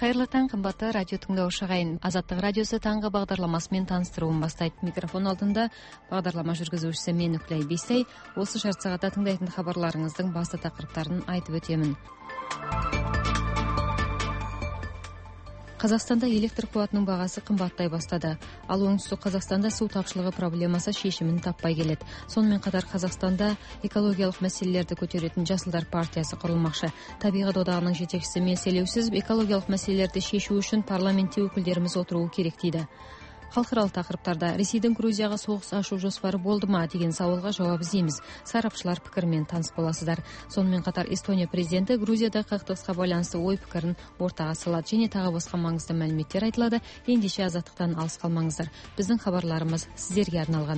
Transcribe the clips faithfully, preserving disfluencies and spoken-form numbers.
Кайырлы таң, кымбаттуу радио тыңдоочу агайын. Азаттык радиосу таңгы багдарламасы менен таныстырууну баштайт. Микрофон алдында багдарлама жүргүзүүчүсү мен Үклөй Бейсей. Осы шарт саатта тыңдайтын кабарларыңыздын басты такырыптарын айтып өтөмүн. Казакстанда электр кубатынын багасы кымбаттай баштады. Ал оңтүстүк Казакстанда суу тапшылыгы проблемасы чечимин таппай келет. Сонун менен катар Казакстанда экологиялык маселелерди көтөрөтүн Жасылдар партиясы курулмакчы. Табигат одагынын жетекчиси меселеусүз экологиялык маселелерди чечүү үчүн парламентте өкүлдөрүбүз отуруу керек дейди. Халкыралык такырыптарда Ресейдин Грузияга согуш ачуу жоспары болдума деген сабалга жооп изейбиз. Сарапчылар пикири менен таныс боласыздар. Сонун менен катар Эстония президенти Грузияда кактыгыска байланыштуу ой пикирин ортага салат және тагы башка маңыздуу маалиметтер айтылады. Эндиче азаттыктан алыс калмаңыздар. Биздин кабарларыбыз сиздерге арналган.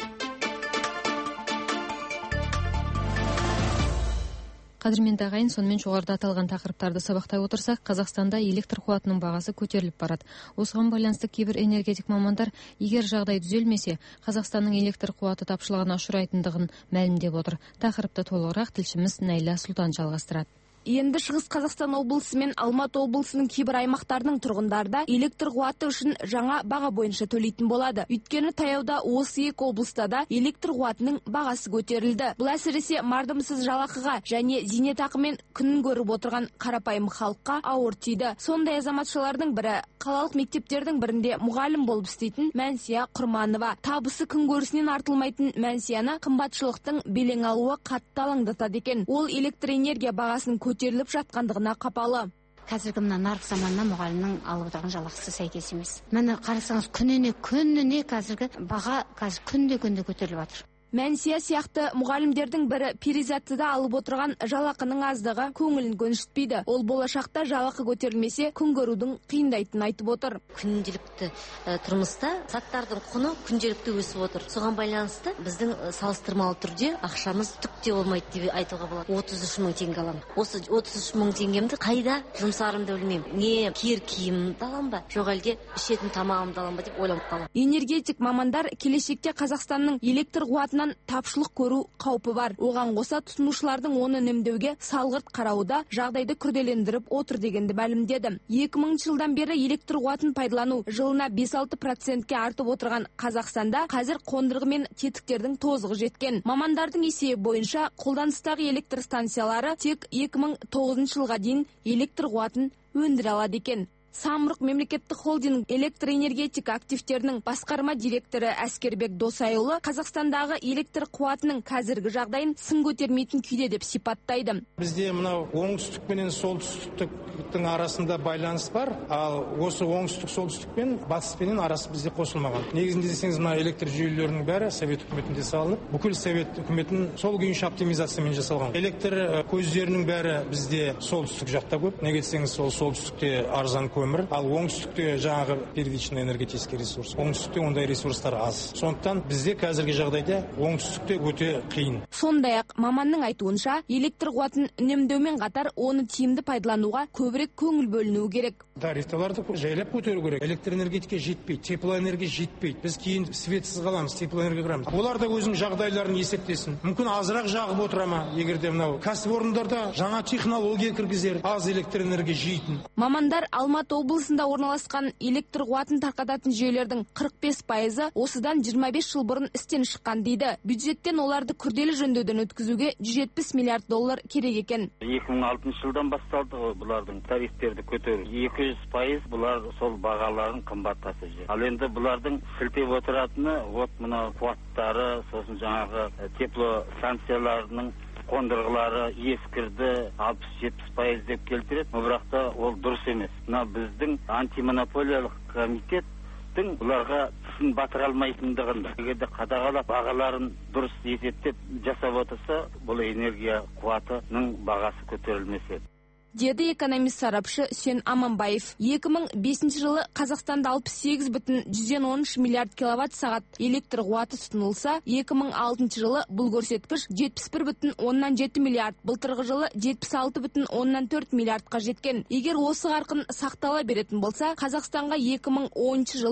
Кадырменди агайын, сонун жогоруда аталган такырыптарды сабактай отурсак, Казакстанда электр кубатынын багасы көтөрүлүп барат. Осуга байланыштуу кээ бир энергетик мамандар, эгер жагдай түзөлмөсө, Казакстандын электр кубаты тапшылыгына учурайтындыгын маалимдеп отур. Такырыпты толугураак тилчимиз Найла Султан жалгастырат. Енді Шығыс Қазақстан облысы мен Алматы облысының кейбір аймақтарының тұрғындарда электр қуаты үшін жаңа баға бойынша төлейтін болады. Өйткені таяуда осы екі облыста да электр қуатының бағасы көтерілді. Бұл әсіресе мардымсыз жалақыға және зейнетақымен күнін көріп отырған қарапайым халыққа ауыр тиді. Сондай азаматшалардың бірі қалалық мектептердің бірінде мұғалім болып істейтін Мәнсия Құрманова. Табысы күн көрісінен артылмайтын Мәнсияны қымбатшылықтың белең алуы қатты алаңдатады екен. Ол электр энергия бағасының көтеріліп жатқандығына қапалы. Қазіргі мына нарық заманына мұғалімнің алып отырған жалақысы сәйкес емес. Міне қарасаңыз, күніне күніне қазіргі баға қазір күнде күнде көтеріліп жатыр. Мәнсия сияқты мұғалімдердің бірі перизатыда алып отырған жалақының аздығы көңілін көншітпейді. Ол болашақта жалақы көтерілмесе күн көрудің қиындайтынын айтып отыр. Күнделікті тұрмыста заттардың құны күнделікті өсіп отыр. Соған байланысты біздің салыстырмалы түрде ақшамыз түкте болмайды деп айтуға болады. отыз үш мың теңге аламын. Осы отыз үш мың теңгемді қайда жұмсарымды білмеймін. Не киер киімімді аламын ба, жоқ әлде ішетін тамағымды аламын ба деп ойланып қаламын. Энергетик мамандар келешекте Қазақстанның электр қуатынан тапшылық көру қаупі бар. Оған қоса тұтынушылардың оны үнемдеуге салғырт қарауда жағдайды күрделендіріп отыр дегенді мәлімдеді. екі мыңыншы жылдан бері электр қуатын пайдалану жылына бес алты процентке артып отырған Қазақстанда қазір қондырғы мен тетіктердің тозығы жеткен. Мамандардың есебі бойынша қолданыстағы электр станциялары тек екі мың тоғызыншы жылға дейін электр қуатын өндіре алады екен. Самұрық мемлекеттік холдинг электр энергетика активтерінің басқарма директоры Әскербек Досайұлы Қазақстандағы электр қуатының қазіргі жағдайын сын көтермейтін күйде деп сипаттайды. Бізде мынау оңтүстік пен солтүстіктің арасында байланыс бар, ал осы оңтүстік солтүстік пен батыс пен арасы бізде қосылмаған. Негізінде десеңіз, мына электр жүйелерінің бәрі Совет үкіметінде салынып, бүкіл Совет үкіметінің сол күйінше оптимизациямен жасалған. Электр көздерінің бәрі бізде солтүстік жақта көп. Неге десеңіз, сол солтүстікте арзан көп. Ал оңтүстікте жаңағы первичный энергетический ресурс. Оңтүстікте ондай ресурстар аз. Сондықтан бізде қазіргі жағдайда оңтүстікте өте қиын. Сондай-ақ маманның айтуынша, электр қуатын үнемдеумен қатар оны тиімді пайдалануға көбірек көңіл бөлінуі керек. Тарифталарды жайлап көтеру керек. Электр энергетика жетпейді, теплоэнергия жетпейді. Біз кейін светсіз қаламыз, теплоэнергия құрамыз. Олар да өзінің жағдайларын есептесін. Мүмкін азырақ жағып отыра ма, егер де мынау кәсіпорындарда жаңа технология кіргізер, аз электр энергия жейтін. Мамандар Алматы облысында орналасқан электр қуатын тарқататын жүйелердің қырық бес пайызы осыдан жиырма бес жыл бұрын істен шыққан дейді. Бюджеттен оларды күрделі жөндеуден өткізуге жүз жетпіс миллиард доллар керек екен. екі мың алтыншы жылдан басталды ғой бұлардың тарифтерді көтеру. екі жүз пайыз бұлар сол бағаларын қымбаттатып жүр. Ал енді бұлардың сілтеп отыратыны вот мына қуаттары, сосын жаңағы тепло станцияларының қондырғылары ескірді, алпыс жетпіс пайыз деп келтіреді. Бірақ та ол дұрыс емес. Мына біздің антимонополиялық комитеттің бұларға тісін батыра алмайтындығында. Егерде қадағалап бағаларын дұрыс есептеп жасап отырса, бұл энергия қуатының бағасы көтерілмес еді. Деді экономист сарапшы Үсен Аманбаев. екі мың бесінші жылы Қазақстанда алпыс сегіз бүтін жүзден он үш миллиард киловатт сағат электр қуаты тұтынылса, екі мың алтыншы жылы бұл көрсеткіш жетпіс бір бүтін оннан жеті миллиард, былтырғы жылы жетпіс алты бүтін оннан төрт миллиардқа жеткен. Егер осы қарқын сақтала беретін болса, Қазақстанға екі мың оныншы жылы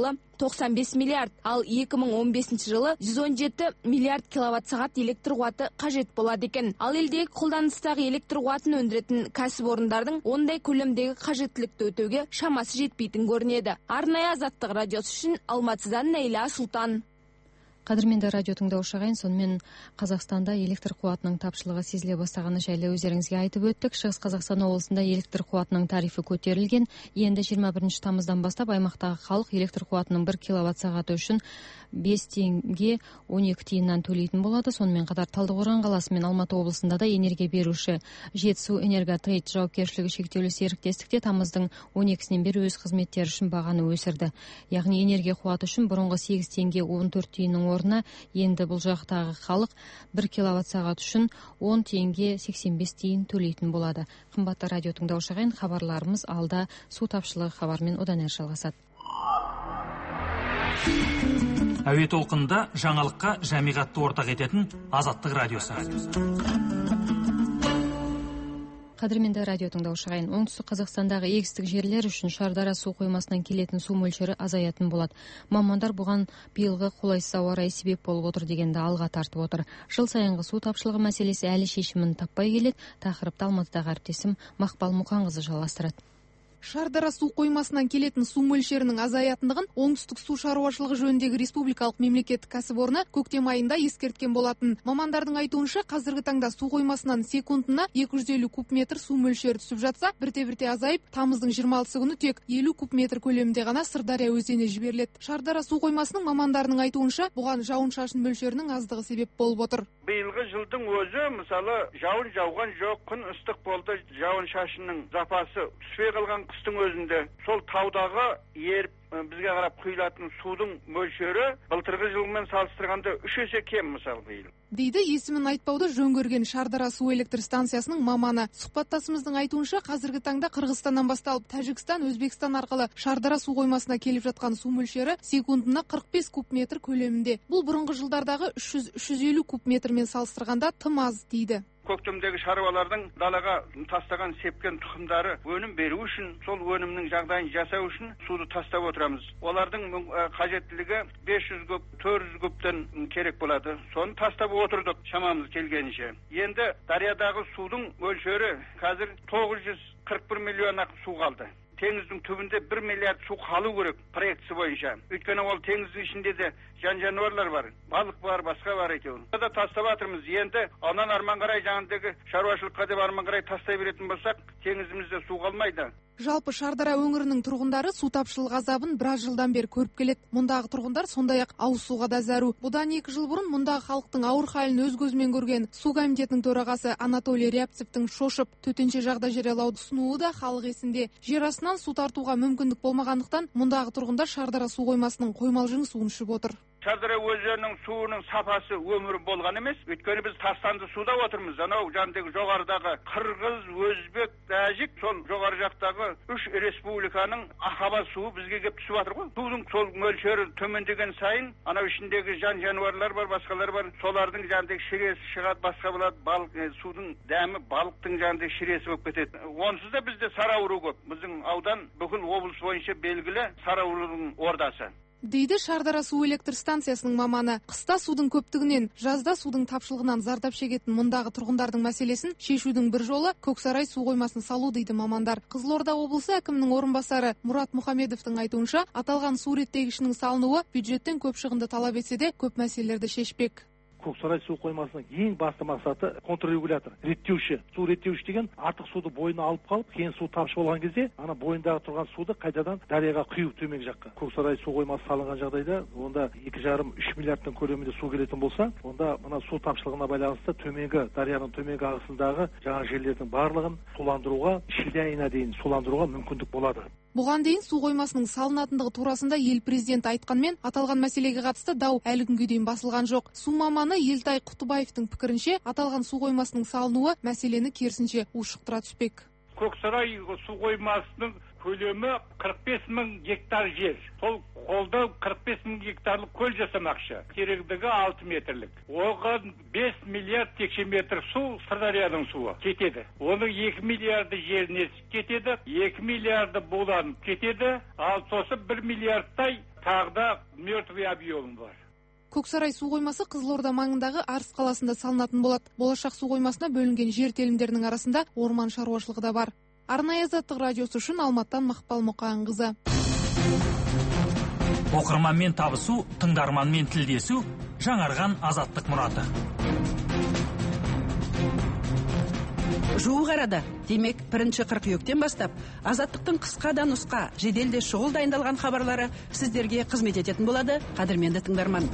тоқсан бес миллиард, ал екі мың он бесінші жылы жүз он жеті миллиард киловатт сағат электр қуаты қажет болады екен. Ал елдегі қолданыстағы электр қуатын өндіретін кәсіпорындардың ондай көлемдегі қажеттілікті өтеуге шамасы жетпейтін көрінеді. Арнайы Азаттық радиосы үшін Алматыдан Нәйла Сұлтан. Қадірменді радио тыңдаушы ағайын, сонымен Қазақстанда электр қуатының тапшылығы сезіле бастағаны жайлы өздеріңізге айтып өттік. Шығыс Қазақстан облысында электр қуатының тарифі көтерілген. Енді жиырма бірінші тамыздан бастап аймақтағы халық электр қуатының бір киловатт сағаты үшін бес теңге он екі тиыннан төлейтін болады. Сонымен қатар Талдықорған қаласы мен Алматы облысында да энергия беруші Жетісу Энерготрейд жауапкершілігі шектеулі серіктестікте тамыздың он екісінен бері өз қызметтері үшін бағаны өсірді. Яғни энергия қуаты үшін бұрынғы сегіз теңге он төрт тиынның орнына енді бұл жақтағы халық бір киловатт сағат үшін он теңге сексен бес тиын төлейтін болады. Қымбатты радио тыңдаушы ағайын, хабарларымыз алда су тапшылығы хабармен одан әрі жалғасады. Әуе толқынында жаңалыққа жамиғатты ортақ ететін Азаттық радиосы. Қадірменді радио тыңдаушы ағайын, оңтүстік Қазақстандағы егістік жерлер үшін Шардара су қоймасынан келетін су мөлшері азаятын болады. Мамандар бұған биылғы қолайсыз ауа райы себеп болып отыр дегенді алға тартып отыр. Жыл сайынғы су тапшылығы мәселесі әлі шешімін таппай келеді. Тақырыпты Алматыдағы әріптесім Мақпал Мұқанқызы жалғастырады. Шардара су қоймасынан келетін су мөлшерінің азаятындығын оңтүстік су шаруашылығы жөніндегі республикалық мемлекеттік кәсіпорны көктем айында ескерткен болатын. Мамандардың айтуынша, қазіргі таңда су қоймасынан секундына екі жүз елу куб метр су мөлшері түсіп жатса, бірте-бірте азайып, тамыздың жиырма алтысы күні тек елу куб метр көлемінде ғана Сырдария өзені жіберіледі. Шардара су қоймасының мамандарының айтуынша, бұған жауын-шашын мөлшерінің аздығы себеп болып отыр. Биылғы жылдың өзі, мысалы, жауын жауған жоқ, күн ыстық болды, жауын-шашынның запасы түспей қалған қыстың өзінде сол таудағы еріп бізге қарап құйылатын судың мөлшері былтырғы жылмен салыстырғанда үш есе кем, мысалы, биыл. Дейді есімін айтпауды жөн көрген Шардара су электр станциясының маманы. Сұхбаттасымыздың айтуынша, қазіргі таңда Қырғызстаннан басталып Тәжікстан, Өзбекстан арқылы Шардара су қоймасына келіп жатқан су мөлшері секундына қырық бес куб метр көлемінде. Бұл бұрынғы жылдардағы үш жүз үш жүз елу куб метрмен салыстырғанда тым аз дейді. Көктемдегі шаруалардың далаға тастаған сепкен тұқымдары өнім беру үшін, сол өнімнің жағдайын жасау үшін суды тастап отырамыз. Олардың қажеттілігі бес жүз куб, төрт жүз кубтан керек болады. Соны тастап отырдық шамамыз келгенше. Енді дариядағы судың мөлшері қазір тоғыз жүз қырық бір миллион ақ су қалды. Теңіздің түбінде бір миллиард су қалу керек проектісі бойынша. Өйткені ол теңіздің ішінде де жан жануарлар бар, балық бар, басқа бар екеуін. Бұда тастап жатырмыз. Енді онан арман қарай жаңағыдегі шаруашылыққа деп арман қарай тастай беретін болсақ, теңізімізде су қалмайды. Жалпы Шардара өңірінің тұрғындары су тапшылығы азабын біраз жылдан бері көріп келеді. Мұндағы тұрғындар сондай-ақ ауыз суға да зәру. Бұдан екі жыл бұрын мұндағы халықтың ауыр халін өз көзімен көрген су комитетінің төрағасы Анатолий Рябцевтің шошып төтенше жағдай жариялауды ұсынуы да халық есінде. Жер астынан су тартуға мүмкіндік болмағандықтан мұндағы тұрғындар Шардара су қоймасының қоймалжың суын ішіп отыр. Шардара өзенінің суының сапасы өмірі болған емес. Өйткені біз тастанды суда отырмыз. Анау жандегі жоғарыдағы Қырғыз, Өзбек, Тәжік, сол жоғары жақтағы үш республиканың ақаба суы бізге келіп түсіп жатыр ғой. Судың сол мөлшері төмендеген сайын, анау ішіндегі жан жануарлар бар, басқалар бар. Солардың жандегі шіресі шығады, басқа болады. Балық, судың дәмі балықтың жандегі шіресі болып кетеді. Онсыз да бізде сары ауру көп. Біздің аудан бүкіл облыс бойынша белгілі сары аурудың ордасы. Дейді Шардара су электр станциясының маманы. Қыста судың көптігінен, жазда судың тапшылығынан зардап шегетін мұндағы тұрғындардың мәселесін шешудің бір жолы Көксарай су қоймасын салу дейді мамандар. Қызылорда облысы әкімінің орынбасары Мұрат Мұхамедовтың айтуынша, аталған су реттегішінің салынуы бюджеттен көп шығынды талап етсе де, көп мәселелерді шешпек. Көксарай су қоймасының ең басты мақсаты контррегулятор, реттеуші. Су реттеуші деген артық суды бойына алып қалып, кейін су тапшы болған кезде, ана бойындағы тұрған суды қайтадан дарияға құю төмен жаққа. Көксарай су қоймасы салынған жағдайда, онда екі жарым үш миллиардтың көлемінде су келетін болса, онда мына су тапшылығына байланысты төменгі дарияның төменгі ағысындағы жаңа жерлердің барлығын суландыруға, шілде айына дейін суландыруға мүмкіндік болады. Бұған дейін су қоймасының салынатындығы турасында ел президенті айтқанмен, аталған мәселеге қатысты дау әлі күнге дейін басылған жоқ. Су маманы Елтай Құттыбаевтың пікірінше, аталған су қоймасының салынуы мәселені керісінше ушықтыра түспек. Көксарай су қоймасының көлемі қырық бес мың гектар жер. Сол қолдау қырық бес мың гектарлық көл жасамақшы. Тереңдігі алты метрлік. Оған бес миллиард текше метр су, Сырдарияның суы кетеді. Оның екі миллиарды жеріне кетеді, екі миллиарды буланып кетеді, ал сосын бір миллиардтай тағда мертвый объем бар. Көксарай су қоймасы Қызылорда маңындағы Арыс қаласында салынатын болады. Болашақ су қоймасына бөлінген жер телімдерінің арасында орман шаруашылығы да бар. Арнайы Азаттық радиосы үшін Алматтан Мақпал Мұқанқызы. Оқырманмен табысу, тыңдарманмен тілдесу, жаңарған Азаттық мұраты. Жуық арада, демек бірінші қыркүйектен бастап, Азаттықтың қысқа да нұсқа, жеделде шұғыл дайындалған хабарлары сіздерге қызмет ететін болады, қадірменді тыңдарман.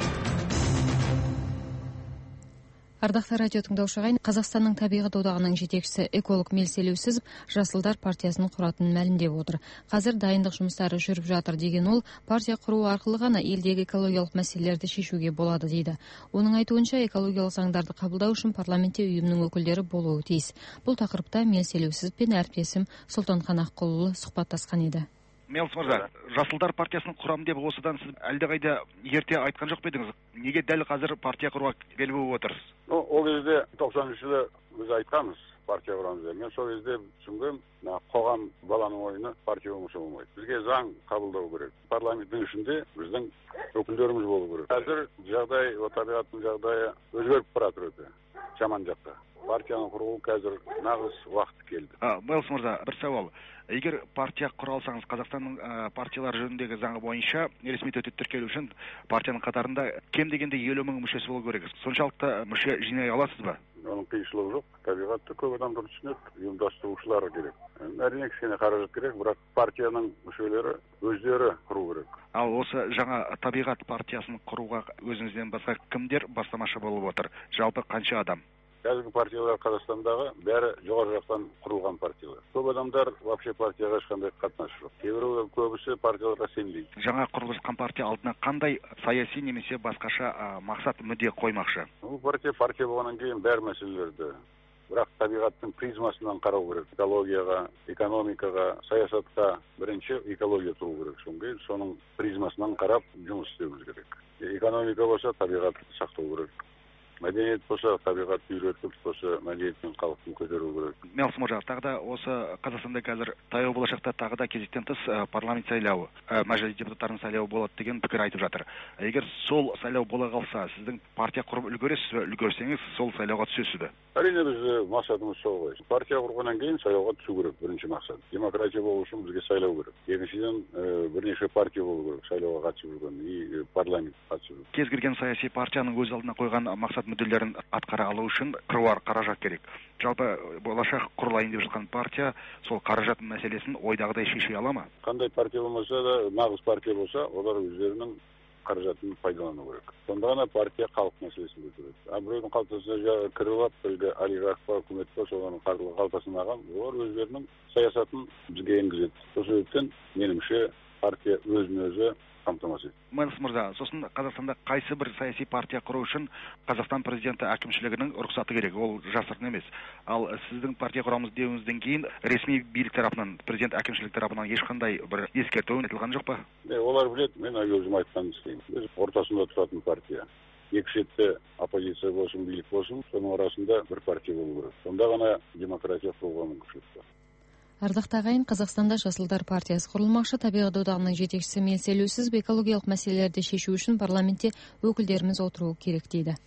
Ардақты радио тыңдаушы ағайын, Қазақстанның табиғат одағының жетекшісі эколог Мелселеусіз Жасылдар партиясын құратынын мәлімдеп отыр. Қазір дайындық жұмыстары жүріп жатыр деген ол, партия құру арқылы ғана елдегі экологиялық мәселелерді шешуге болады дейді. Оның айтуынша, экологиялық заңдарды қабылдау үшін парламентте ұйымның өкілдері болуы тиіс. Бұл тақырыпта Мелселеусіз пен әріптесім Сұлтанхан Аққұлұлы сұхбаттасқан еді. Мелс мырза, Жасылдар партиясының құрам деп осыдан сіз әлдеқайда ерте айтқан жоқ па едіңіз? Неге дәл қазір партия құруға келіп отырсыз? Ол кезде тоқсан үшінші жылы біз айтқанбыз партия құрамыз деп. Мен сол кезде түсінгем, қоғам баланың ойыны партия болмаса болмайды. Бізге заң қабылдау керек. Парламенттің ішінде біздің өкілдеріміз болу керек. Қазір жағдай, табиғаттың жағдайы өзгеріп баратыр өте жаман жаққа. Партияны құруы қазір нағыз уақыт келді. Мелс мырза, бір сауал. Егер партия құра алсаңыз, Қазақстанның партиялар жөніндегі заңы бойынша ресми түрде тіркелу үшін партияның қатарында кем дегенде елу мың мүшесі болу керек. Соншалықты мүше жинай аласыз ба? Оның қиыншылығы жоқ. Табиғатты көп адамдар түсінеді, ұйымдастырушылары керек. Әрине кішкене қаражат керек, бірақ партияның мүшелері өздері құру керек. Ал осы жаңа табиғат партиясын құруға өзіңізден басқа кімдер бастамашы болып отыр? Жалпы қанша адам? Қазіргі партиялар Қазақстандағы бәрі жоғары жақтан құрылған партиялар. Көп адамдар вообще партияға ешқандай қатынасы жоқ. Кейбіреулер көбісі партияларға сенбейді. Жаңа құрылған партия алдына қандай саяси немесе басқаша мақсат мүдде қоймақшы? Бұл партия партия болғаннан кейін бәр мәселелерді, бірақ табиғаттың призмасынан қарау керек. Экологияға, экономикаға, саясатқа бірінші экология тұру керек. Соңғы соның призмасынан қарап жұмыс істеуіміз керек. Экономика болса табиғатты сақтау керек. Мәдениет болса, табиғатты үйретіп болса, мәдениетпен халықтың көтеру керек. Мелс мырза, тағы да осы Қазақстанда қазір таяу болашақта тағы да кезектен тыс парламент сайлауы, мәжіліс депутаттарының сайлауы болады деген пікір айтып жатыр. Егер сол сайлау бола қалса, сіздің партия құрып үлгересіз бе? Үлгерсеңіз, сол сайлауға түсесіз бе? Әрине біз мақсатымыз сол ғой. Партия құрғаннан кейін сайлауға түсу керек, бірінші мақсат. Демократия болу үшін бізге сайлау керек. Екіншіден бірнеше партия болу керек, сайлауға қатысып жүрген и парламент қатысып жүрген. Кез келген саяси партияның өз алдына қойған мақсат мүдделерін атқара алу үшін қыруар қаражат керек. Жалпы болашақ құрылайын деп жатқан партия сол қаражат мәселесін ойдағыдай шеше ала ма? Қандай партия болмаса да, нағыз партия болса, олар өздерінің қаражатын пайдалану керек. Сонда ғана партия халық мәселесін көтереді. А біреудің қалтасына кіріп алып, бірге олигарх па, үкімет па, соның қалтасын алған, олар өздерінің саясатын бізге енгізеді. Сол себептен меніңше партия өзін-өзі қамтамасыз етеді. Мелс мырза, сосын Қазақстанда қайсы бір саяси партия құру үшін Қазақстан президенті әкімшілігінің рұқсаты керек, ол жасырын емес. Ал сіздің партия құрамыз деуіңізден кейін ресми билік тарапынан, президент әкімшілік тарапынан ешқандай бір ескерту айтылған жоқ па? Олар біледі, мен өзім айтқанды істеймін. Біз ортасында тұратын партия. Екі шетте оппозиция болсын, билік болсын, соның арасында бір партия болу керек. Сонда ғана демократия құруға мүмкіншілік бар. Ардақты ағайын, Қазақстанда Жасылдар партиясы құрылмақшы. Табиғат одағының жетекшісі Мелселеусіз экологиялық мәселелерді шешу үшін парламентте өкілдеріміз отыруы керек дейді.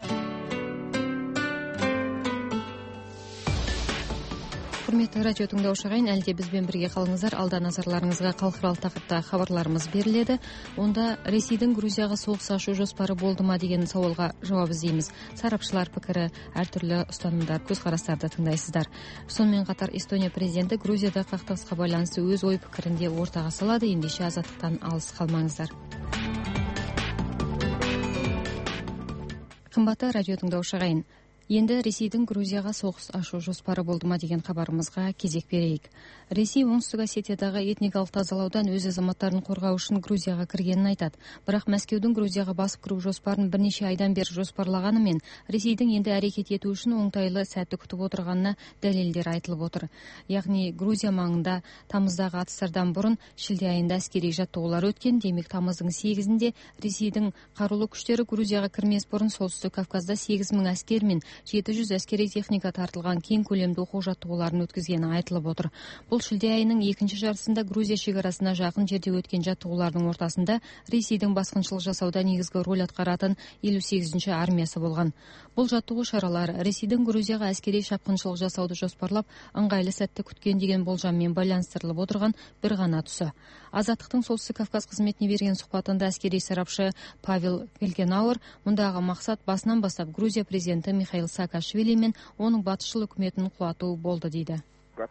Құрметті радио тыңдаушы ағайын, әлде бізбен бірге қалыңыздар. Алда назарларыңызға халықаралық тақырыптағы хабарларымыз беріледі. Онда Ресейдің Грузияға соғыс ашу жоспары болды ма деген сауалға жауап іздейміз. Сарапшылар пікірі, әртүрлі ұстанымдар, көзқарастарды тыңдайсыздар. Сонымен қатар Эстония президенті Грузияда қақтығысқа байланысты өз ой пікірінде ортаға салады. Ендеше азаттықтан алыс қалмаңыздар. Қымбатты радио тыңдаушы ағайын, Енді Ресейдің Грузияға соғыс ашу жоспары болды ма деген хабарымызға кезек берейік. Ресей оңтүстік Осетиядағы этникалық тазалаудан өз азаматтарын қорғау үшін Грузияға кіргенін айтады. Бірақ Мәскеудің Грузияға басып кіру жоспарын бірнеше айдан бері жоспарлағанымен, Ресейдің енді әрекет ету үшін оңтайлы сәтті күтіп отырғанына дәлелдер айтылып отыр. Яғни Грузия маңында тамыздағы атыстардан бұрын шілде айында әскери жаттығулар өткен. Демек тамыздың сегізінде Ресейдің қарулы күштері Грузияға кірмес бұрын солтүстік Кавказда сегіз мың әскер мен жеті жүз әскери техника тартылған кең көлемді оқу жаттығуларын өткізгені айтылып отыр. Бұл шілде айының екінші жартысында Грузия шекарасына жақын жерде өткен жаттығулардың ортасында Ресейдің басқыншылық жасауда негізгі рөл атқаратын елу сегізінші армиясы болған. Бұл жаттығу шаралары Ресейдің Грузияға әскери шапқыншылық жасауды жоспарлап ыңғайлы сәтті күткен деген болжаммен байланыстырылып отырған бір ғана тұсы. Азаттықтың солтүстік Кавказ қызметіне берген сұхбатында әскери сарапшы Павел Фельгенауэр мұндағы мақсат басынан бастап Грузия президенті Михаил Саакашвили мен оның батысшыл үкіметін құлату болды дейді.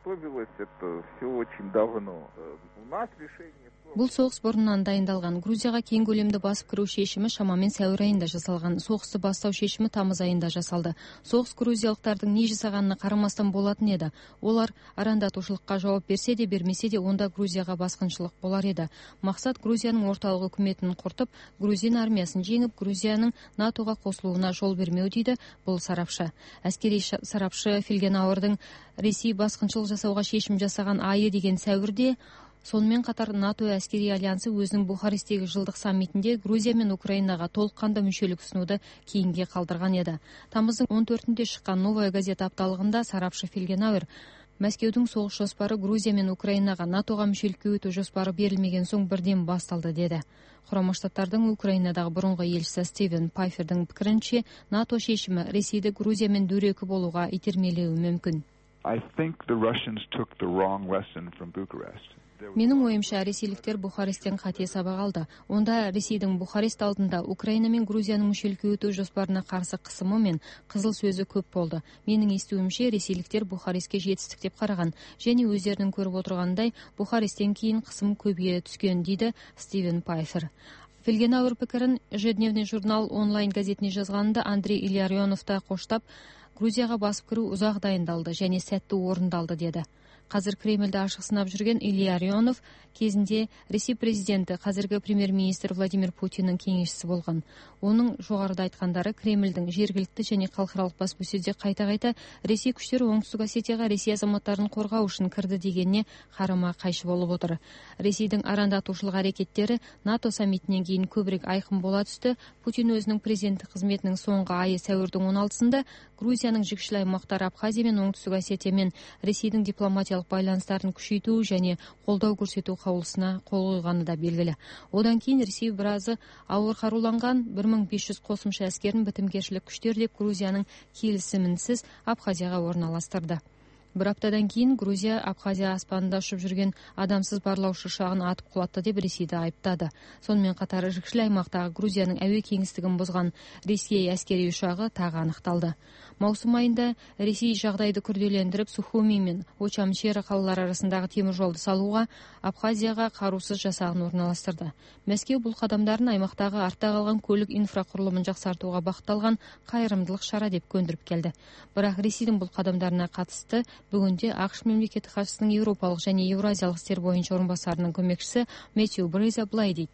Бұл соғыс бұрыннан дайындалған. Грузияға кең көлемді басып кіру шешімі шамамен сәуір айында жасалған. Соғысты бастау шешімі тамыз айында жасалды. Соғыс грузиялықтардың не жасағанына қарамастан болатын еді. Олар арандатушылыққа жауап берсе де бермесе де онда Грузияға басқыншылық болар еді. Мақсат Грузияның орталық үкіметін құртып, грузин армиясын жеңіп, Грузияның НАТОға қосылуына жол бермеу дейді бұл сарапшы. Әскери сарапшы Фельгенауэрдің Ресей басқыншылық жасауға шешім жасаған айы деген сәуірде. Сонымен қатар НАТО әскери альянсы өзінің Бухарестегі жылдық саммитінде Грузия мен Украинаға толыққанды мүшелік ұсынуды кейінге қалдырған еді. Тамыздың он төртінде шыққан Новая газета апталығында сарапшы Фельгенауэр Мәскеудің соғыс жоспары Грузия мен Украинаға НАТОға мүшелікке өту жоспары берілмеген соң бірден басталды деді. Құрама Штаттардың Украинадағы бұрынғы елшісі Стивен Пайфердің пікірінше, НАТО шешімі Ресейді Грузиямен дөрекі болуға итермелеуі мүмкін. I think the Russians took the wrong lesson from Bucharest. Менің ойымша, ресейліктер Бухаресттен қате сабақ алды. Онда Ресейдің Бухарест алдында Украина мен Грузияның мүшелікке өту жоспарына қарсы қысымы мен қызыл сөзі көп болды. Менің естуімше, ресейліктер Бухарестке жетістік деп қараған, және өздерінің көріп отырғандай Бухаресттен кейін қысым көбейе түскен дейді Стивен Пайфер. Фельгенауэр пікірін Ежедневный журнал онлайн газетіне жазғанында Андрей Илларионовты қоштап, Грузияға басып кіру ұзақ дайындалды және сәтті орындалды деді. Қазір Кремльді ашық сынап жүрген Илларионов кезінде Ресей президенті, қазіргі премьер-министр Владимир Путиннің кеңесшісі болған. Оның жоғарыда айтқандары Кремльдің жергілікті және халықаралық баспасөзде қайта-қайта Ресей күштері оңтүстік Осетияға Ресей азаматтарын қорғау үшін кірді дегеніне қарама қайшы болып отыр. Ресейдің арандатушылық әрекеттері НАТО саммитінен кейін көбірек айқын бола түсті. Путин өзінің президенттік қызметінің соңғы айы сәуірдің он алтысында Грузияның жікшіл аймақтары Абхазия мен оңтүстік Осетия мен Ресейдің дипломатиялық байланыстарын күшейту және қолдау көрсету қаулысына қол қойғаны да белгілі. Одан кейін Ресей біразы ауыр қаруланған бір мың бес жүз қосымша әскерін бітімгершілік күштер деп Грузияның келісімінсіз Абхазияға орналастырды. Бір аптадан кейін Грузия Абхазия аспанында ұшып жүрген адамсыз барлаушы ұшағын атып құлатты деп Ресейді айыптады. Сонымен қатар жікшіл аймақтағы Грузияның әуе кеңістігін бұзған Ресей әскери ұшағы тағы анықталды. Маусым айында Ресей жағдайды күрделендіріп Сухуми мен Очамчера қалалары арасындағы темір жолды салуға Абхазияға қарусыз жасағын орналастырды. Мәскеу бұл қадамдарын аймақтағы артта қалған көлік инфрақұрылымын жақсартуға бағытталған қайырымдылық шара деп көндіріп келді. Бірақ Ресейдің бұл қадамдарына қатысты бүгінде ақш мемлекеттік хатшысының еуропалық және еуразиялық істер бойынша орынбасарының көмекшісі Мэтью Брейза былай дейді.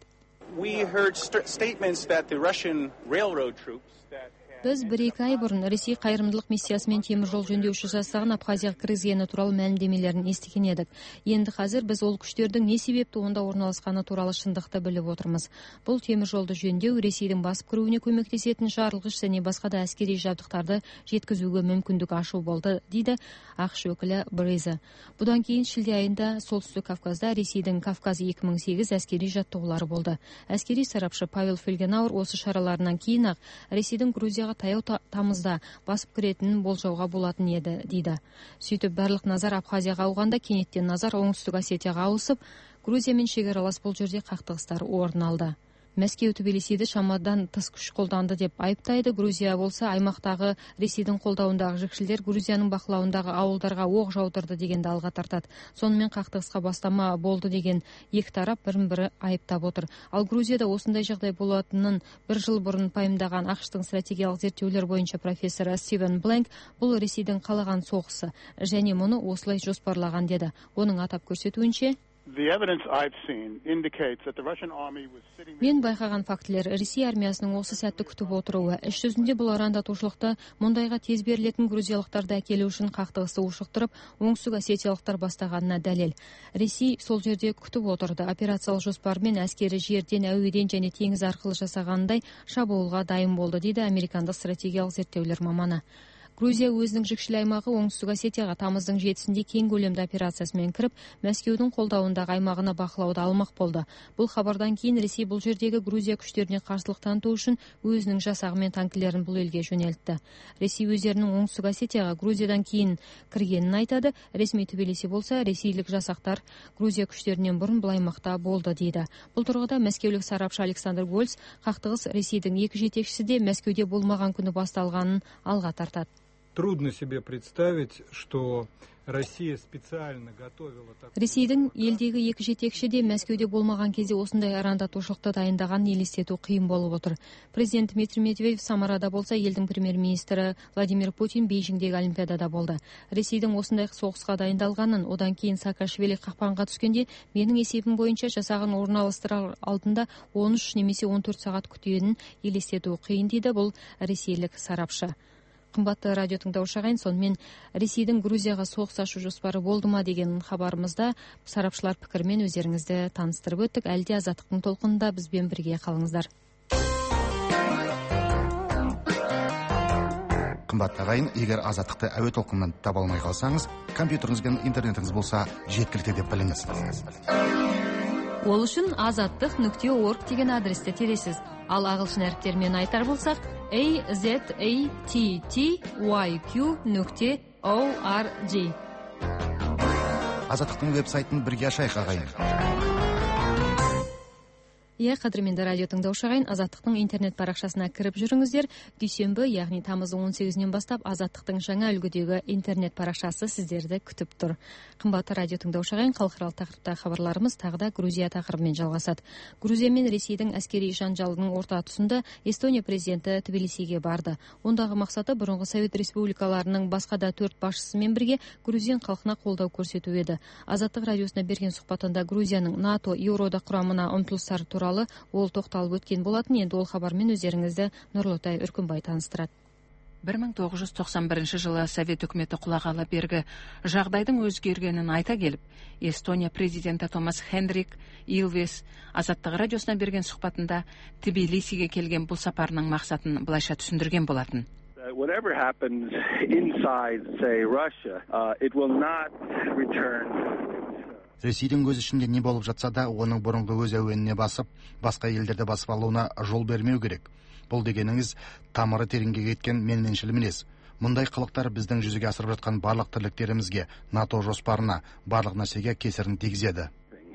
Біз бір-екі ай бұрын Ресей қайырымдылық миссиясымен темір жол жөндеуші жасағын Абхазияға кіргізгені туралы мәлімдемелерін естіген едік. Енді қазір біз ол күштердің не себепті онда орналасқаны туралы шындықты біліп отырмыз. Бұл темір жолды жөндеу Ресейдің басып кіруіне көмектесетін жарылғыш және басқа да әскери жабдықтарды жеткізуге мүмкіндік ашу болды, дейді ақш өкілі Брейза. Бұдан кейін шілде айында солтүстік Кавказда Ресейдің Кавказ екі мың сегіз әскери жаттығулары болды. Әскери сарапшы Павел Фельгенауэр осы шараларынан кейін ақ Ресейдің Грузияға таяу тамызда басып кіретінін болжауға болатын еді, дейді. Сөйтіп барлық назар Абхазияға ауғанда кенеттен назар оңтүстік Осетияға ауысып, Грузиямен шекаралас бұл жерде қақтығыстар орын алды. Мәскеу Тбилисиді шамадан тыс күш қолданды деп айыптайды. Грузия болса аймақтағы Ресейдің қолдауындағы жүкшілер Грузияның бақылауындағы ауылдарға оқ жаудырды дегенді алға тартады. Сонымен қақтығысқа бастама болды деген екі тарап бірін-бірі айыптап отыр. Ал Грузияда осындай жағдай болатынын бір жыл бұрын пайымдаған ақш-тың стратегиялық зерттеулер бойынша профессор Стивен Бленк бұл Ресейдің қалаған соғысы және мұны осылай жоспарлаған деді. Оның атап көрсетуінше, мен байқаған фактілер Ресей армиясының осы сәтті күтіп отыруы, іс жүзінде бұл арандатушылықты мұндайға тез берілетін грузиялықтарды әкелу үшін қақтығысты ушықтырып, оңтүстік осетиялықтар бастағанына дәлел. Ресей сол жерде күтіп отырды. Операциялық жоспармен әскері жерден, әуеден және теңіз арқылы жасағандай шабуылға дайын болды, дейді американдық стратегиялық зерттеулер маманы. Грузия өзінің жүкшіл аймағы оңтүстік Осетияға тамыздың жетісінде кең көлемді операциясымен кіріп, Мәскеудің қолдауындағы аймағына бақылауды алмақ болды. Бұл хабардан кейін Ресей бұл жердегі Грузия күштеріне қарсылық таныту үшін өзінің жасағы мен танкілерін бұл елге жөнелтті. Ресей өздерінің оңтүстік Осетияға Грузиядан кейін кіргенін айтады. Ресми Тбилиси болса, ресейлік жасақтар Грузия күштерінен бұрын бұл аймақта болды дейді. Бұл тұрғыда мәскеулік сарапшы Александр Гольц қақтығыс Ресейдің екі жетекшісі де Мәскеуде болмаған күні басталғанын алға тартады. Трудно себе представить, что Россия специально готовила... Ресейдің елдегі екі жетекші де Мәскеуде болмаған кезде осындай арандатушылықты дайындаған елестету қиын болып отыр. Президент Дмитрий Медведев Самарада болса, елдің премьер-министрі Владимир Путин Бейжіңдегі Олимпиадада болды. Ресейдің осындай соғысқа дайындалғанын, одан кейін Саакашвили қақпанға түскенде, менің есебім бойынша жасағын орналастырар алдында он үш немесе он төрт сағат күтетінін елестету қиын, дейді бұл ресейлік сарапшы. Қымбатты радио тыңдаушы ағайын, сонымен Ресейдің Грузияға соғыс ашу жоспары болды ма деген хабарымызда сарапшылар пікірмен өздеріңізді таныстырып өттік. Әлде азаттықтың толқынында бізбен бірге қалыңыздар. Қымбатты ағайын, егер азаттықты әуе толқынынан таба алмай қалсаңыз, компьютеріңіз бен интернетіңіз болса жеткілікті деп біліңіз. Ол үшін азаттық нүкте орг деген адресте тересіз. Ал ағылшын әріптермен айтар болсақ, a z a t t y q нүкте org. Азаттықтың веб-сайтын бірге ашайық ағайын. Иә, қадірменді радио тыңдаушы ағайын, Азаттықтың интернет парақшасына кіріп жүріңіздер. Дүйсенбі, яғни тамыздың он сегізінен бастап Азаттықтың жаңа үлгідегі интернет парақшасы сіздерді күтіп тұр. Қымбатты радио тыңдаушы ағайын, халықаралық тақырыпта хабарларымыз тағы да Грузия тақырыбымен жалғасады. Грузия мен Ресейдің әскери жанжалының орта тұсында Эстония президенті Тбилисиге барды. Ондағы мақсаты бұрынғы Совет республикаларының басқа да төрт басшысымен бірге Грузиян халқына қолдау көрсету еді. Азаттық радиосына берген сұхбатында Грузияның НАТО, Еуроодақ құрамына ұмтылыстары туралы ол тоқталып өткен болатын. Енді ол хабармен өздеріңізді Нұрлытай Үркімбай таныстырады. бір мың тоғыз жүз тоқсан бірінші жылы Совет үкіметі құлағалы бергі жағдайдың өзгергенін айта келіп, Эстония президенті Томас Хендрик Илвес Азаттық радиосына берген сұхбатында Тбилисиге келген бұл сапарының мақсатын былайша түсіндірген болатын. Whatever happens inside, say, Russia, uh, it will not return. Ресейдің өз ішінде не болып жатса да, оның бұрынғы өз әуеніне басып, басқа елдерді басып алуына жол бермеу керек. Бұл дегеніңіз тамыры тереңге кеткен менменшіл мінез. Мұндай қылықтар біздің жүзеге асырып жатқан барлық тірліктерімізге, НАТО жоспарына, барлық нәрсеге кесірін тигізеді.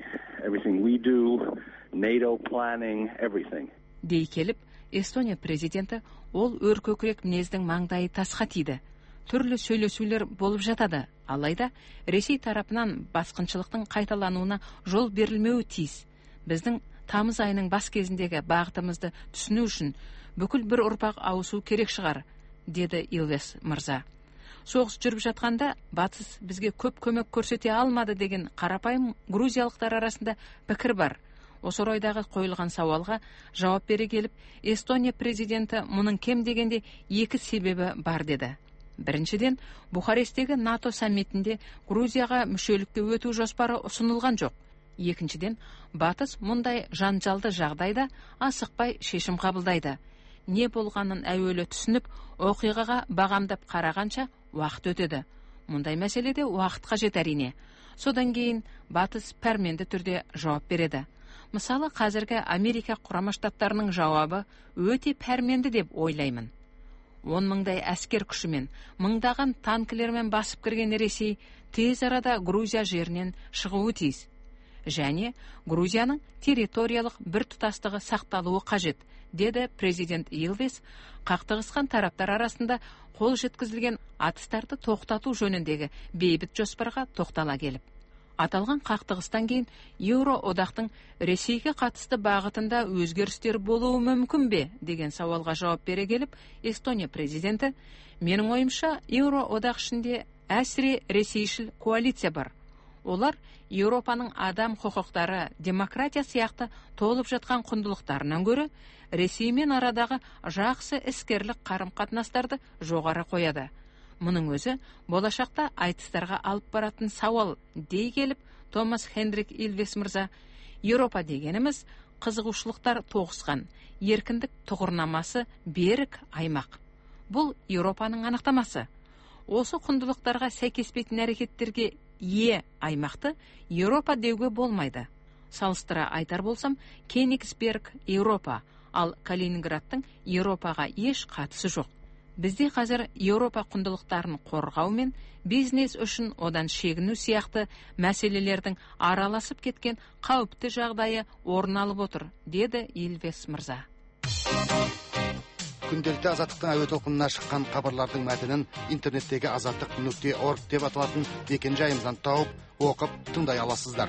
Дей келіп, Эстония президенті ол өркөкірек мінездің маңдайы тасқа тиді. Түрлі сөйлесулер болып жатады. Алайда Ресей тарапынан басқыншылықтың қайталануына жол берілмеуі тиіс. Біздің тамыз айының бас кезіндегі бағытымызды түсіну үшін бүкіл бір ұрпақ ауысу керек шығар, деді Илвес мырза. Соғыс жүріп жатқанда батыс бізге көп көмек көрсете алмады деген қарапайым грузиялықтар арасында пікір бар. Осы орайдағы қойылған сауалға жауап бере келіп, Эстония президенті мұның кем дегенде екі себебі бар деді. Біріншіден, Бухарестегі НАТО саммитінде Грузияға мүшелікке өту жоспары ұсынылған жоқ. Екіншіден, батыс мұндай жанжалды жағдайда асықпай шешім қабылдайды. Не болғанын әуелі түсініп, оқиғаға бағамдап қарағанша уақыт өтеді. Мұндай мәселеде уақыт қажет әрине. Содан кейін батыс пәрменді түрде жауап береді. Мысалы, қазіргі Америка Құрама Штаттарының жауабы өте пәрменді деп ойлаймын. Он мыңдай әскер күшімен, мыңдаған танкілермен басып кірген Ресей тез арада Грузия жерінен шығуы тиіс. және Грузияның территориялық біртұтастығы сақталуы қажет, деді президент Илвес, қақтығысқан тараптар арасында қол жеткізілген атыстарды тоқтату жөніндегі бейбіт жоспарға тоқтала келіп. Аталған қақтығыстан кейін Еуроодақтың Ресейге қатысты бағытында өзгерістер болуы мүмкін бе деген сауалға жауап бере келіп, Эстония президенті: менің ойымша, Еуроодақ ішінде әсіре ресейшіл коалиция бар. Олар Еуропаның адам құқықтары, демократия сияқты толып жатқан құндылықтарынан гөрі Ресеймен арадағы жақсы іскерлік қарым-қатынастарды жоғары қояды. Мұның өзі болашақта айтыстарға алып баратын сауал, дей келіп, Томас Хендрик Илвес мырза: Еуропа дегеніміз қызығушылықтар тоғысқан, еркіндік тұғырнамасы берік аймақ. Бұл Еуропаның анықтамасы. Осы құндылықтарға сәйкеспейтін әрекеттерге ие аймақты Еуропа деуге болмайды. Салыстыра айтар болсам, Кенигсберг Еуропа, ал Калининградтың Еуропаға еш қатысы жоқ. Бізде қазір Еуропа құндылықтарын қорғау мен бизнес үшін одан шегіну сияқты мәселелердің араласып кеткен қауіпті жағдайы орын алып отыр, деді Илвес мырза. Күнделікті азаттықтың әуе толқынына шыққан хабарлардың мәтінін интернеттегі азаттық нүкте орг деп аталатын мекен-жайымыздан тауып, оқып, тыңдай аласыздар.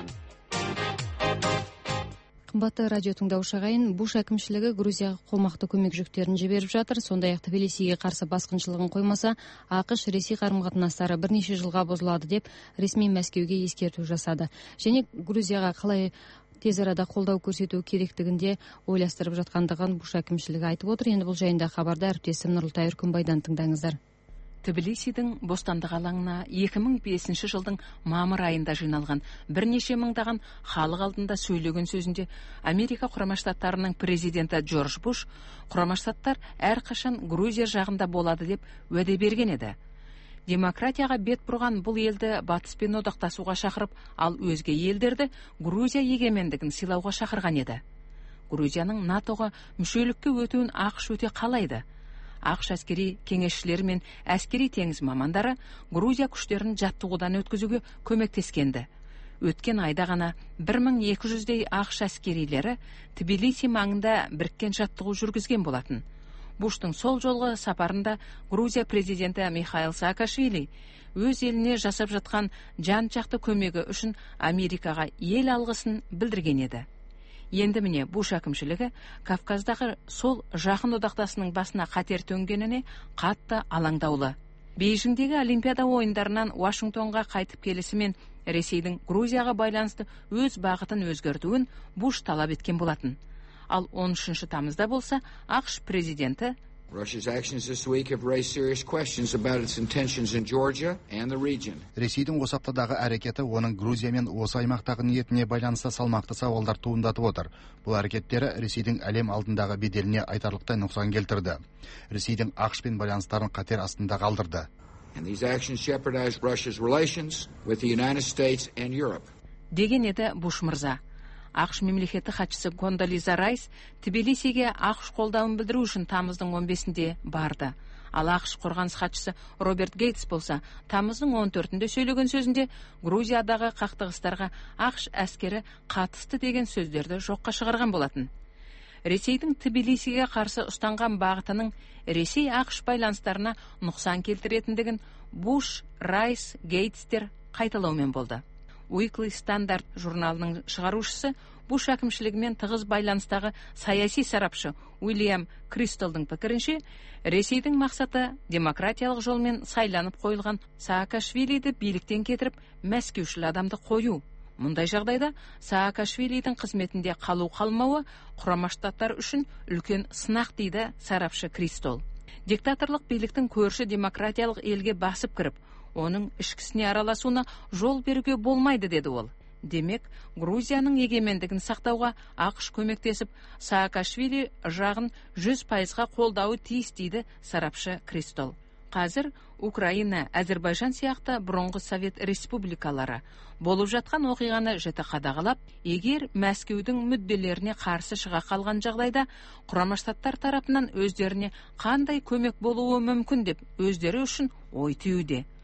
Қымбатты радио тыңдаушы ағайын, Буш әкімшілігі Грузияға қомақты көмек жүктерін жіберіп жатыр. Сондай-ақ Тбилисиге қарсы басқыншылығын қоймаса, ақш Ресей қарым-қатынастары бірнеше жылға бұзылады деп ресми Мәскеуге ескерту жасады. Және Грузияға қалай тез арада қолдау көрсету керектігінде ойластырып жатқандығын Буш әкімшілігі айтып отыр. Енді бұл жайында хабарды әріптесім Нұрлытай Үркімбайдан тыңдаңыздар. Тбилисидің бостандық алаңына екі мың бесінші жылдың мамыр айында жиналған бірнеше мыңдаған халық алдында сөйлеген сөзінде Америка Құрама Штаттарының президенті Джордж Буш Құрама Штаттар әрқашан Грузия жағында болады деп уәде берген еді. Демократияға бет бұрған бұл елді батыспен одақтасуға шақырып, ал өзге елдерді Грузия егемендігін сыйлауға шақырған еді. Грузияның натоға мүшелікке өтуін ақш өте қалайды. ақш әскери кеңесшілері мен әскери теңіз мамандары Грузия күштерін жаттығудан өткізуге көмектескенді. Өткен айда ғана бір мың екі жүздей ақш әскерилері Тбилиси маңында біріккен жаттығу жүргізген болатын. Буштың сол жолғы сапарында Грузия президенті Михаил Саакашвили өз еліне жасап жатқан жан-жақты көмегі үшін Америкаға ел алғысын білдірген еді. Енді міне Буш әкімшілігі Кавказдағы сол жақын одақтасының басына қатер төнгеніне қатты алаңдаулы. Бейжіңдегі Олимпиада ойындарынан Вашингтонға қайтып келісімен Ресейдің Грузияға байланысты өз бағытын өзгертуін Буш талап еткен болатын. Ал он үшінші тамызда болса, ақш президенті Russia's actions this week have raised serious questions about its intentions in Georgia and the region. Ресейдің осы аптадағы әрекеті оның Грузия мен осы аймақтағы ниетіне байланысты салмақты сауалдар туындатып отыр. Бұл әрекеттері Ресейдің әлем алдындағы беделіне айтарлықтай нұқсан келтірді. Ресейдің ақшпен байланыстарын қатер астында қалдырды. And these actions jeopardize Russia's relations with the United States and Europe. Деген еді Буш мырза. ақш мемлекеті хатшысы Кондолиза Райс Тбилисиге ақш қолдауын білдіру үшін тамыздың он бесінде барды. Ал ақш қорғаныс хатшысы Роберт Гейтс болса, тамыздың он төртінде сөйлеген сөзінде Грузиядағы қақтығыстарға ақш әскері қатысты деген сөздерді жоққа шығарған болатын. Ресейдің Тбилисиге қарсы ұстанған бағытының Ресей ақш байланыстарына нұқсан келтіретіндігін Буш, Райс, Гейтстер қайталаумен болды. Weekly Standard журналының шығарушысы Буш әкімшілігімен тығыз байланыстағы саяси сарапшы Уильям Кристолдың пікірінше, Ресейдің мақсаты демократиялық жолмен сайланып қойылған Саакашвилиді биліктен кетіріп, мәскеушіл адамды қою. Мұндай жағдайда Саакашвилидің қызметінде қалу қалмауы Құрама Штаттар үшін үлкен сынақ, дейді сарапшы Кристол. Диктаторлық биліктің көрші демократиялық елге басып кіріп, оның ішкісіне араласуына жол беруге болмайды, деді ол. Демек, Грузияның егемендігін сақтауға ақш көмектесіп, Саакашвили жағын жүз пайызға қолдауы тиіс, дейді сарапшы Кристол. Қазір Украина, Әзербайжан сияқты бұрынғы Совет республикалары болып жатқан оқиғаны жіті қадағалап, егер Мәскеудің мүдделеріне қарсы шыға қалған жағдайда, Құрама Штаттар тарапынан өздеріне қандай көмек болуы мүмкін деп өздері үшін ой түюде.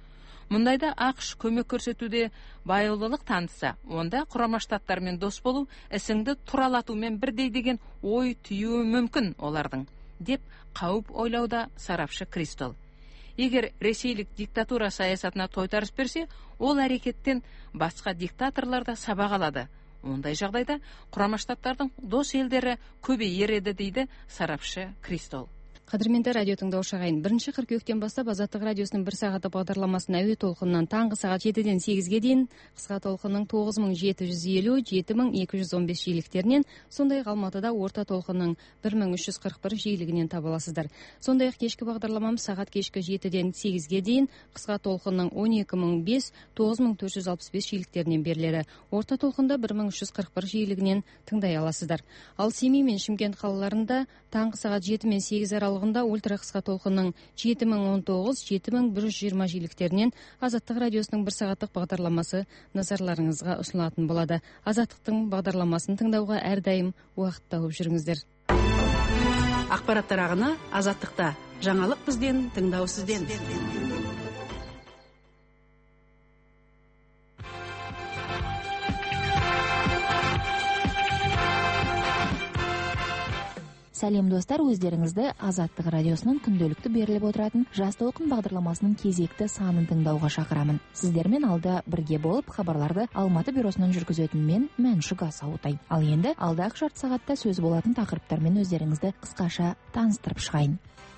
Мұндайда ақш көмек көрсетуде байыулылық танытса, онда Құрама Штаттармен дос болу ісіңді туралатумен бірдей деген ой түйуі мүмкін олардың, деп қауіп ойлауда сарапшы Кристол. Егер ресейлік диктатура саясатына тойтарыс берсе, ол әрекеттен басқа диктаторлар да сабақ алады. Ондай жағдайда Құрама Штаттардың дос елдері көбейер еді, дейді сарапшы Кристол. Қадірменді радио тыңдаушы ағайын, бірінші қыркүйектен бастап Азаттық радиосының бір сағаты бағдарламасын әуе толқынынан таңғы сағат жетіден сегізге дейін, қысқа толқынның тоғыз мың жеті жүз елу - жеті мың екі жүз он бес жиіліктерінен, сондай-ақ Алматыда орта толқынның бір мың үш жүз қырық бір жиілігінен таба аласыздар. Сондай-ақ кешкі бағдарламамыз сағат кешкі жетіден сегізге дейін, қысқа толқынның он екі мың бес - тоғыз мың төрт жүз алпыс бес жиіліктерінен беріледі. Орта толқында бір мың үш жүз қырық бір жиілігінен тыңдай аласыздар. Ал Семей мен Шымкент қалаларында таңғы сағат жеті мен сегіз аралығында ультра қысқа толқынның жеті мың он тоғыз - жеті мың бір жүз жиырма жиіліктерінен Азаттық радиосының бір сағаттық бағдарламасы назарларыңызға ұсынылатын болады. Азаттықтың бағдарламасын тыңдауға әрдайым уақыт тауып жүріңіздер. Ақпараттар ағыны Азаттықта. Жаңалық бізден, тыңдау сізден. Сәлем достар, өздеріңізді Азаттық радиосының күнделікті беріліп отыратын Жас толқын бағдарламасының кезекті санын тыңдауға шақырамын. Сіздермен алда бірге болып хабарларды Алматы бюросынан жүргізетін мен Мәншүк Асаутай. Ал енді алдағы жарты сағатта сөз болатын тақырыптармен өздеріңізді қысқаша таныстырып шығайын.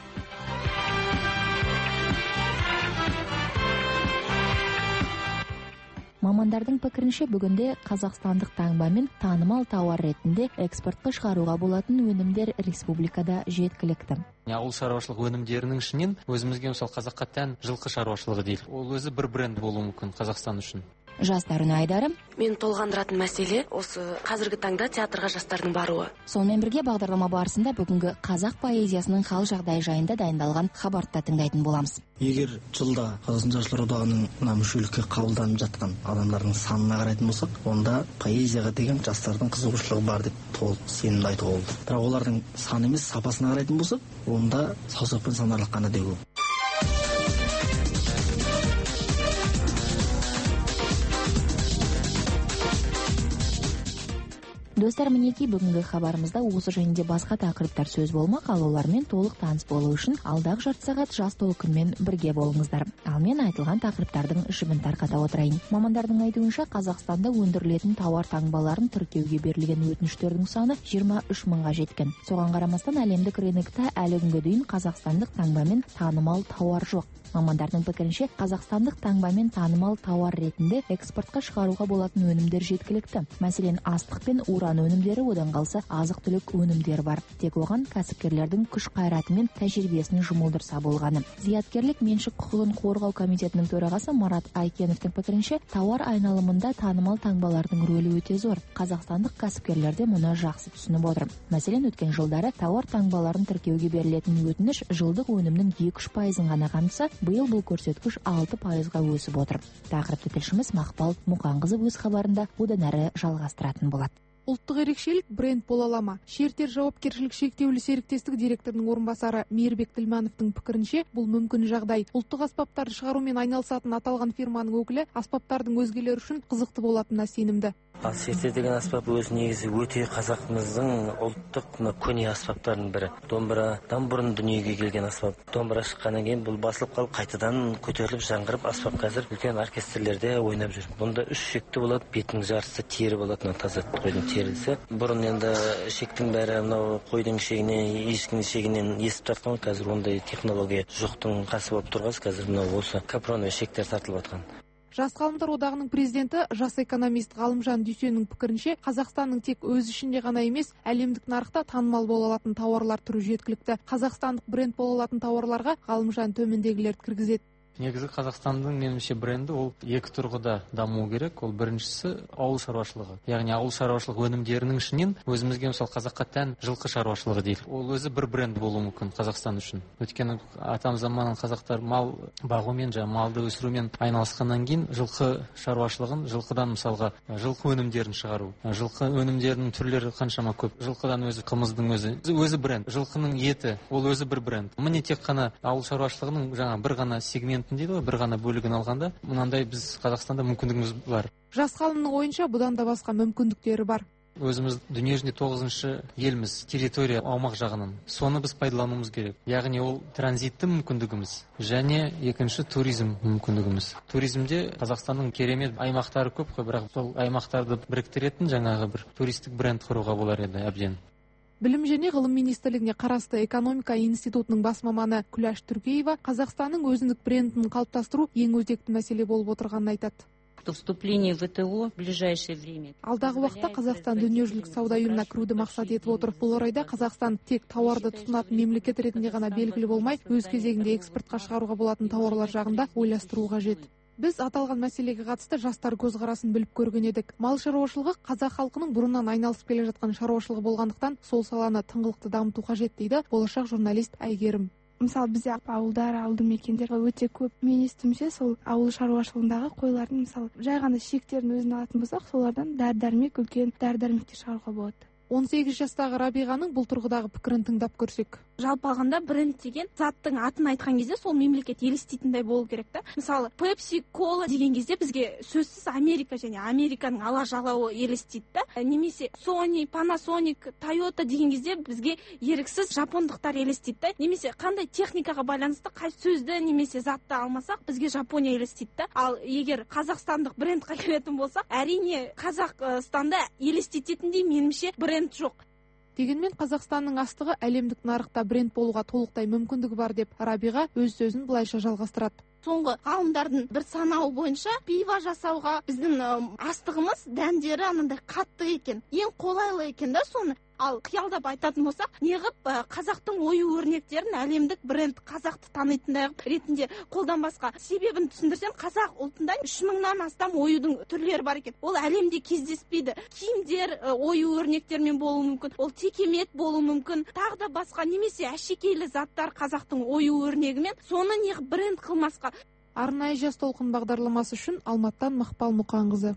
Мамандардың пікірінше бүгінде қазақстандық таңбамен танымал тауар ретінде экспортқа шығаруға болатын өнімдер республикада жеткілікті. Ауыл шаруашылық өнімдерінің ішінен өзімізге мысалы қазаққа тән жылқы шаруашылығы дейді. Ол өзі бір бренд болуы мүмкін Қазақстан үшін. Жастарын айдары. Мен толғандыратын мәселе осы қазіргі таңда театрға жастардың баруы. Сонымен бірге бағдарлама барысында бүгінгі қазақ поэзиясының хал жағдайы жайында дайындалған хабарды тыңдайтын боламыз. Егер жылда Қазақстан Жастар одағының мүшелікке қабылданып жатқан адамдардың санына қарайтын болсақ, онда поэзияға деген жастардың қызығушылығы бар деп толық сенімді айтуға болады. Бірақ олардың саны емес, сапасына қарайтын болсақ, онда саусақпен санарлық қана деу. Достар, мінеки бүгінгі хабарымызда осы жайында басқа тақырыптар сөз болмақ, ал олармен толық таныс болу үшін алдағы жарты сағат Жас толқынмен бірге болыңыздар. Ал мен айтылған тақырыптардың жібін тарқата отырайын. Мамандардың айтуынша, Қазақстанда өндірілетін тауар таңбаларын тіркеуге берілген өтініштердің саны жиырма үш мыңға жеткен. Соған қарамастан әлемдік рынокта әлі күнге дейін қазақстандық таңбамен танымал тауар жоқ. Мамандардың пікірінше, қазақстандық таңбамен танымал тауар ретінде экспортқа шығаруға болатын өнімдер жеткілікті. Мәселен, астық пен уран өнімдері, одан қалса азық-түлік өнімдері бар. Тек оған кәсіпкерлердің күш қайраты мен тәжірибесін жұмылдырса болғаны. Зияткерлік меншік құқығын қорғау комитетінің төрағасы Марат Айкеновтың пікірінше, тауар айналымында танымал таңбалардың рөлі өте зор. Қазақстандық кәсіпкерлер де мұны жақсы түсініп отыр. Мәселен, өткен жылдары тауар таңбаларын тіркеуге берілетін өтініш жылдық өнімнің екі үш пайызын ғана қамтыса, биыл бұл көрсеткіш алты пайызға өсіп отыр. Тақырыпты тілшіміз Мақпал Мұқанқызы өз хабарында одан әрі жалғастыратын болады. Ұлттық ерекшелік бренд бола ала ма? Шертер жауапкершілік шектеулі серіктестік директорының орынбасары Мейірбек Тілмановтың пікірінше, бұл мүмкін жағдай. Ұлттық аспаптарды шығарумен айналысатын аталған фирманың өкілі аспаптардың өзгелер үшін қызықты болатынына сенімді. Ал шертер деген аспап өз негізі өте қазақтың ұлттық көне аспаптарының бірі. Домбырадан бұрын дүниеге келген аспап. Домбыра шыққаннан кейін бұл басылып қалып, қайтадан көтеріліп жаңғырып, аспап қазір үлкен оркестрлерде ойнап жүр. Бұнда үш шекті болады, бетінің жартысы тері болады, таза қойдың терісі. Бұрын енді шектің бәрі мынау қойдың шегіне, ешкінің шегінен есіп тартқан, қазір ондай технология жоқтың қасы болып тұрғас, қазір мынау осы капроновый шектер тартылып жатқан. Жас ғалымдар одағының президенті, жас экономист Ғалымжан Дүйсеннің пікірінше, Қазақстанның тек өз ішінде ғана емес, әлемдік нарықта танымал бола алатын тауарлар түрі жеткілікті. Қазақстандық бренд бола алатын тауарларға Ғалымжан төмендегілерді кіргізеді. Негізі Қазақстанның меніңше бренді ол екі тұрғыда даму керек. Ол біріншісі ауыл шаруашылығы. Яғни ауыл шаруашылығы өнімдерінің ішінен өзімізге мысалы қазаққа тән жылқы шаруашылығы дейді. Ол өзі бір бренд болуы мүмкін Қазақстан үшін. Өйткені атам заманның қазақтар мал бағумен, жаңа малды өсірумен айналысқаннан кейін жылқы шаруашылығын, жылқыдан мысалға жылқы өнімдерін шығару. Жылқы өнімдерінің түрлері қаншама көп. Жылқыдан өзі қымыздың өзі, өзі бренд. Жылқының еті, ол өзі бір бренд. Міне тек қана ауыл шаруашылығының жаңа бір ғана сегмент процентін дейді ғой, бір ғана бөлігін алғанда, мынандай біз Қазақстанда мүмкіндігіміз бар. Жас ғалымның ойынша бұдан да басқа мүмкіндіктері бар. Өзіміз дүниежүзінде тоғызыншы елміз территория аумақ жағынан. Соны біз пайдалануымыз керек. Яғни ол транзитті мүмкіндігіміз және екінші туризм мүмкіндігіміз. Туризмде Қазақстанның керемет аймақтары көп қой, бірақ сол аймақтарды біріктіретін жаңағы бір туристік бренд құруға болар еді әбден. Білім және ғылым министрлігіне қарасты экономика институтының бас маманы Күләш Түркеева Қазақстанның өзіндік брендін қалыптастыру ең өзекті мәселе болып отырғанын айтады. Вступление в ВТО в ближайшее время. Алдағы уақытта Қазақстан дүниежүзілік сауда ұйымына кіруді мақсат етіп отыр. Бұл орайда Қазақстан тек тауарды тұтынатын мемлекет ретінде ғана белгілі болмай, өз кезегінде экспортқа шығаруға болатын тауарлар жағында ойластыру қажет. Біз аталған мәселеге қатысты жастар көзқарасын біліп көрген едік. Мал шаруашылығы қазақ халқының бұрыннан айналысып келе жатқан шаруашылығы болғандықтан сол саланы тыңғылықты дамыту қажет дейді болашақ журналист Әйгерім. Мысалы бізде ауылдар, ауылды мекендер өте көп. Мен естуімше сол ауыл шаруашылығындағы қойлардың мысалы жай ғана шектерін өзіне алатын болсақ, солардан дәрі-дәрмек, үлкен дәрі-дәрмектер шығаруға болады. он сегіз жастағы Рабиғаның бұл тұрғыдағы пікірін тыңдап көрсек. Жалпы алғанда бренд деген заттың атын айтқан кезде сол мемлекет елестейтіндей болу керек та. Мысалы, Pepsi, Cola деген кезде бізге сөзсіз Америка және Американың ала жалауы елестейді да. Немесе Sony, Panasonic, Toyota деген кезде бізге еріксіз жапондықтар елестейді да. Немесе қандай техникаға байланысты қай сөзді немесе затты алмасақ, бізге Жапония елестейді да. Ал егер қазақстандық брендқа келетін болсақ, әрине Қазақстанда елестететіндей меніңше бренд жоқ. Дегенмен Қазақстанның астығы әлемдік нарықта бренд болуға толықтай мүмкіндігі бар деп Рабиға өз сөзін былайша жалғастырады. Соңғы ғалымдардың бір санауы бойынша пиво жасауға біздің астығымыз дәндері анандай қатты екен, ең қолайлы екен да соны. Ал қиялдап айтатын болсақ, неғып қазақтың ою өрнектерін әлемдік бренд қазақты танитындай ретінде қолданбасқа. Себебін түсіндірсем, қазақ ұлтында үш мыңнан астам оюдың түрлері бар екен. Ол әлемде кездеспейді. Киімдер ою өрнектермен болуы мүмкін, ол текемет болуы мүмкін, тағы да басқа немесе әшекейлі заттар қазақтың ою өрнегімен, соны неғып бренд қылмасқа. Арнайы жас толқын бағдарламасы үшін Алматтан Мақпал Мұқанқызы.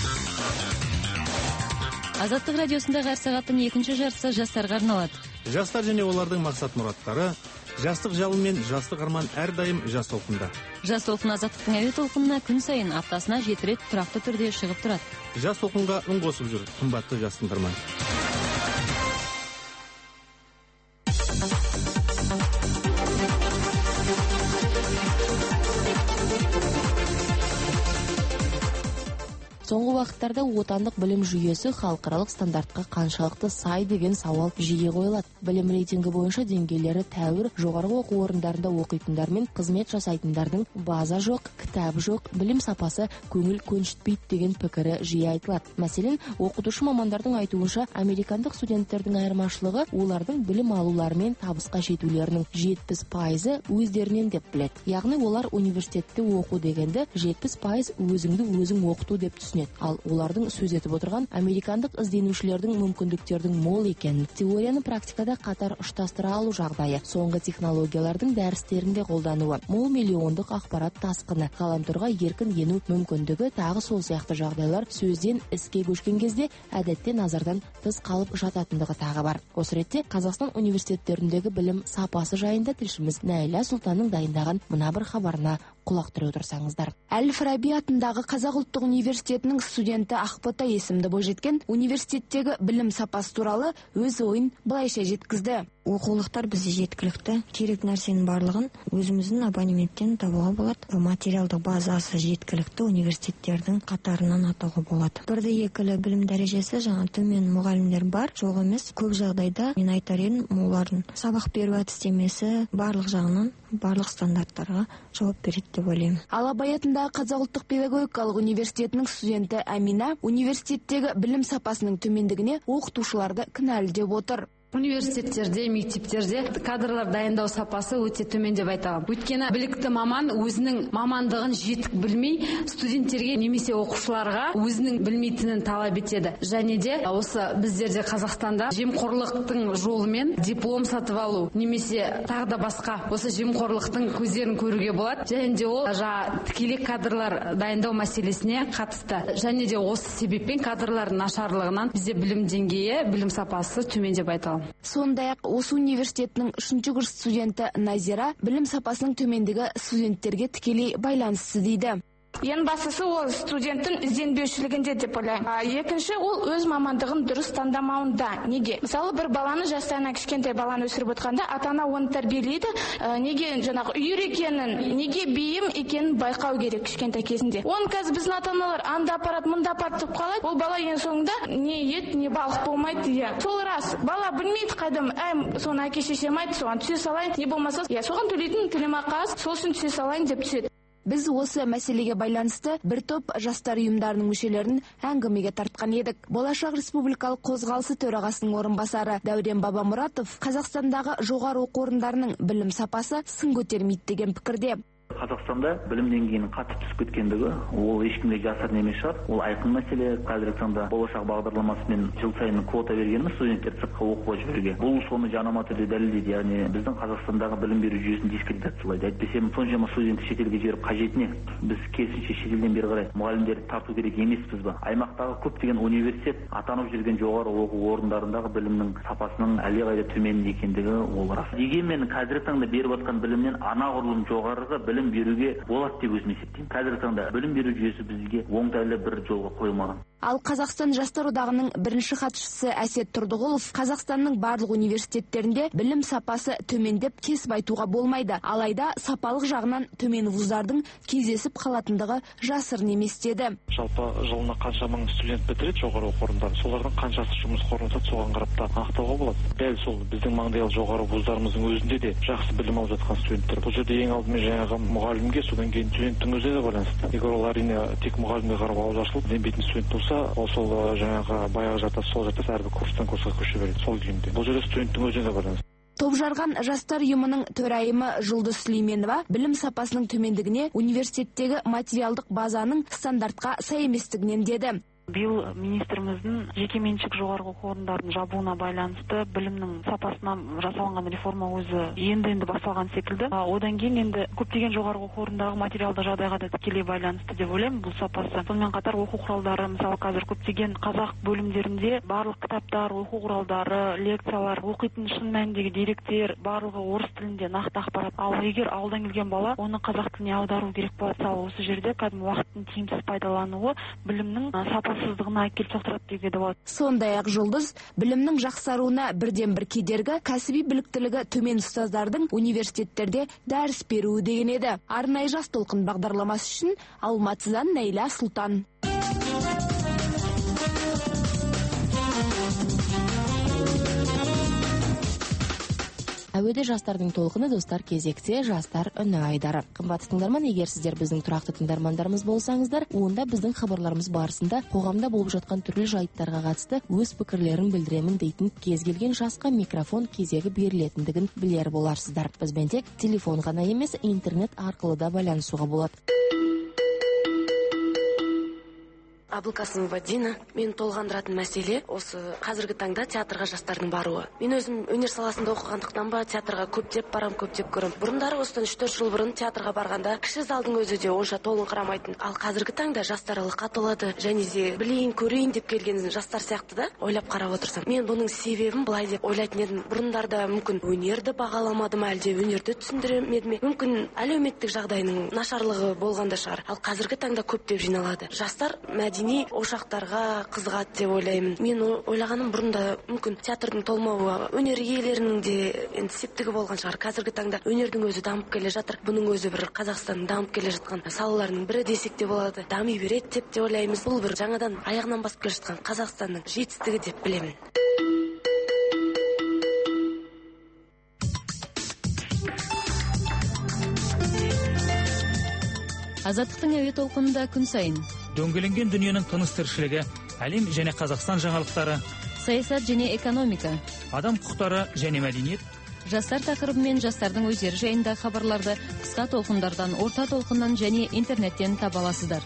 Азаттық радиосындағы әр сағаттың екінші жартысы жастарға арналады. Жастар және олардың мақсат мұраттары, жастық жалын мен жастық арман әрдайым жас толқында. Жас толқын Азаттықтың әуе толқынына күн сайын аптасына жеті рет тұрақты түрде шығып тұрады. Жас толқынға үн қосып жүр, қымбатты жас тыңдарман. Соңғы уақыттарда отандық білім жүйесі халықаралық стандартқа қаншалықты сай деген сауал жиі қойылады. Білім рейтингі бойынша деңгейлері тәуір, жоғарғы оқу орындарында оқитындар мен қызмет жасайтындардың база жоқ, кітап жоқ, білім сапасы көңіл көншітпейді деген пікірі жиі айтылады. Мәселен, оқытушы мамандардың айтуынша, американдық студенттердің айырмашылығы олардың білім алулары мен табысқа жетулерінің жетпіс пайызы өздерінен деп біледі. Яғни олар университетте оқу дегенді жетпіс пайыз өзіңді өзің оқыту деп түсінеді. Ал олардың сөз етіп отырған американдық ізденушілердің мүмкіндіктердің мол екенін, теорияны практикада қатар ұштастыра алу жағдайы, соңғы технологиялардың дәрістерінде қолдануы, мол миллиондық ақпарат тасқыны, ғаламторға еркін ену мүмкіндігі, тағы сол сияқты жағдайлар сөзден іске көшкен кезде әдетте назардан тыс қалып жататындығы тағы бар. Осы ретте Қазақстан университеттеріндегі білім сапасы жайында тілшіміз Найля Сұлтанның дайындаған мына бір хабарына құлақ түре отырсаңыздар. Әл-Фараби атындағы Қазақ ұлттық университетінің студенті Ақбота есімді бойжеткен университеттегі білім сапасы туралы өз ойын былайша жеткізді. Оқулықтар бізде жеткілікті, керек нәрсенің барлығын өзіміздің абонементтен табуға болады. Материалдық базасы жеткілікті университеттердің қатарынан атауға болады. Бірді екілі білім дәрежесі жаңа төмен мұғалімдер бар, жоқ емес. Көп жағдайда мен айтар едім, олардың сабақ беру әдістемесі барлық жағынан барлық стандарттарға жауап береді деп ойлаймын. Ал Абай атындағы Қазақ ұлттық педагогикалық университетінің студенті Амина университеттегі білім сапасының төмендігіне оқытушыларды кінәлі деп отыр. Университеттерде, мектептерде кадрлар дайындау сапасы өте төмен деп айтамын. Өйткені білікті маман өзінің мамандығын жетік білмей, студенттерге немесе оқушыларға өзінің білмейтінін талап етеді. Және де осы біздерде Қазақстанда жемқорлықтың жолымен диплом сатып алу, немесе тағы да басқа осы жемқорлықтың көздерін көруге болады. Және де ол жаңа тікелей кадрлар дайындау мәселесіне қатысты. Және де осы себеппен кадрлардың нашарлығынан бізде білім деңгейі, білім сапасы төмен деп айтамын. алам. Сондай-ақ осы университетінің үшінші курс студенті Назира білім сапасының төмендігі студенттерге тікелей байланысты дейді. Ең бастысы ол студенттің ізденбеушілігінде деп ойлаймын. Екінші ол өз мамандығын дұрыс таңдамауында. Неге? Мысалы бір баланы жастайынан кішкентай баланы өсіріп отқанда ата-ана оны тәрбиелейді. Неге жаңағы үйір екенін, неге бейім екенін байқау керек кішкентай кезінде. Оны қазір біздің ата-аналар анда апарат, мұнда апарат деп қалайды. Ол бала ең соңында не ет, не балық болмайды. Иә. Сол рас. Бала білмейді қайдам, әй, соны әке шешем айтты, соған түсе салайын. Не болмаса, иә, соған төлейтін төлемақы аз, сол үшін түсе салайын деп түседі. Біз осы мәселеге байланысты бір топ жастар ұйымдарының мүшелерін әңгімеге тартқан едік. Болашақ республикалық қозғалысы төрағасының орынбасары Дәурен Бабамұратов Қазақстандағы жоғары оқу орындарының білім сапасы сын көтермейді деген пікірде. Қазақстанда білім деңгейінің қатты түсіп кеткендігі ол ешкімге жасырын емес шығар. Ол айқын мәселе. Қазіргі таңда болашақ бағдарламасымен жыл сайын квота бергеніміз студенттерді сыртқа оқуға жіберуге. Бұл соны жанама түрде дәлелдейді. Яғни біздің Қазақстандағы білім беру жүйесін дискредитациялайды. Әйтпесе соншама студентті шетелге жіберіп қажет не? Біз керісінше шетелден бері қарай мұғалімдерді тарту керек емеспіз ба? Аймақтағы көптеген университет атанып жүрген жоғары оқу орындарындағы білімнің сапасының әлдеқайда төмен екендігі ол рас. Дегенмен қазіргі таңда беріп жатқан білімнен анағұрлым жоғарғы білім беруге болады деп өзім есептеймін. Қазіргі таңда білім беру жүйесі бізге оңтайлы бір жолға қойылмаған. Ал Қазақстан жастар одағының бірінші хатшысы Әсет Тұрдығұлов Қазақстанның барлық университеттерінде білім сапасы төмендеп кесіп айтуға болмайды. Алайда сапалық жағынан төмен вуздардың кездесіп қалатындығы жасырын емес деді. Жалпы жылына қанша мың студент бітіреді жоғары оқу орындарын, солардың қаншасы жұмыс орнатады, соған қарап та анықтауға болады. Дәл сол біздің маңдайалы жоғары вуздарымыздың өзінде де жақсы білім алып жатқан студенттер. Бұл жерде ең алдымен жаңағы мұғалімге, содан кейін студенттің өзіне де байланысты. Егер ол әрине тек мұғалімге қарап ауыз ашылып ізденбейтін студент болса, ол сол жаңағы баяғы жатасы сол жатасы әрбір курстан курсқа көше береді сол күйінде. Бұл жерде студенттің өзіне де байланысты. Топжарған жастар ұйымының төрайымы Жұлдыз Сүлейменова білім сапасының төмендігіне университеттегі материалдық базаның стандартқа сай еместігінен деді. Биыл министріміздің жекеменшік жоғары оқу орындарын жабуына байланысты білімнің сапасына жасалынған реформа өзі енді-енді басталған секілді. Одан кейін енді көптеген жоғары оқу орындағы материалдық жағдайға да тікелей байланысты деп ойлаймын бұл сапасы. Сонымен қатар оқу құралдары, мысалы қазір көптеген қазақ бөлімдерінде барлық кітаптар, оқу құралдары, лекциялар, оқитын шын мәніндегі деректер барлығы орыс тілінде нақты ақпарат. Ал егер ауылдан келген бала оны қазақ тіліне аудару керек болса, осы жерде кәдімгі уақыттың тиімсіз пайдалануы білімнің сапасы әкеліп соқтырады деуге де болады. Сондай-ақ Жұлдыз білімнің жақсаруына бірден бір кедергі кәсіби біліктілігі төмен ұстаздардың университеттерде дәріс беруі деген еді. Арнайы жас толқын бағдарламасы үшін Алматыдан Нәйла Сұлтан. Әуеде жастардың толқыны, достар, кезекте жастар үні айдары. Қымбатты тыңдарман, егер сіздер біздің тұрақты тыңдармандарымыз болсаңыздар, онда біздің хабарларымыз барысында қоғамда болып жатқан түрлі жайттарға қатысты өз пікірлерін білдіремін дейтін кез келген жасқа микрофон кезегі берілетіндігін білер боларсыздар. Бізбен тек телефон ғана емес, интернет арқылы да байланысуға болады. Абылқасымова Дина, мен толғандыратын мәселе осы қазіргі таңда театрға жастардың баруы. Мен өзім өнер саласында оқығандықтан ба театрға көптеп барам, көптеп көрім. Бұрындары осыдан үш төрт жыл бұрын театрға барғанда кіші залдың өзі де онша толын қарамайтын. Ал қазіргі таңда жастар ылыққа толады, және де білейін, көрейін деп келген жастар сияқты да ойлап қарап отырсам. Мен бұның себебін былай деп ойлайтын едім. Бұрындарда мүмкін өнерді бағаламадым, әлде өнерді түсіндіремедім, мүмкін әлеуметтік жағдайының нашарлығы болғанда шығар. Ал қазіргі таңда көптеп жиналады. Жастар мәдени ошақтарға қызығады деп ойлаймын. Мен ойлағаным бұрында мүмкін театрдың толмауы өнер иелерінің де енді септігі болған шығар. Қазіргі таңда өнердің өзі дамып келе жатыр. Бұның өзі бір Қазақстанның дамып келе жатқан салаларының бірі десек те болады. Дами береді деп те ойлаймыз. Бұл бір жаңадан аяғынан басып келе жатқан Қазақстанның жетістігі деп білемін. Азаттықтың әуе толқынында күн сайын дөңгеленген дүниенің тыныс тіршілігі, әлем және Қазақстан жаңалықтары, саясат және экономика, адам құқықтары және мәдениет, жастар тақырыбы мен жастардың өздері жайында хабарларды қысқа толқындардан, орта толқыннан және интернеттен таба аласыздар.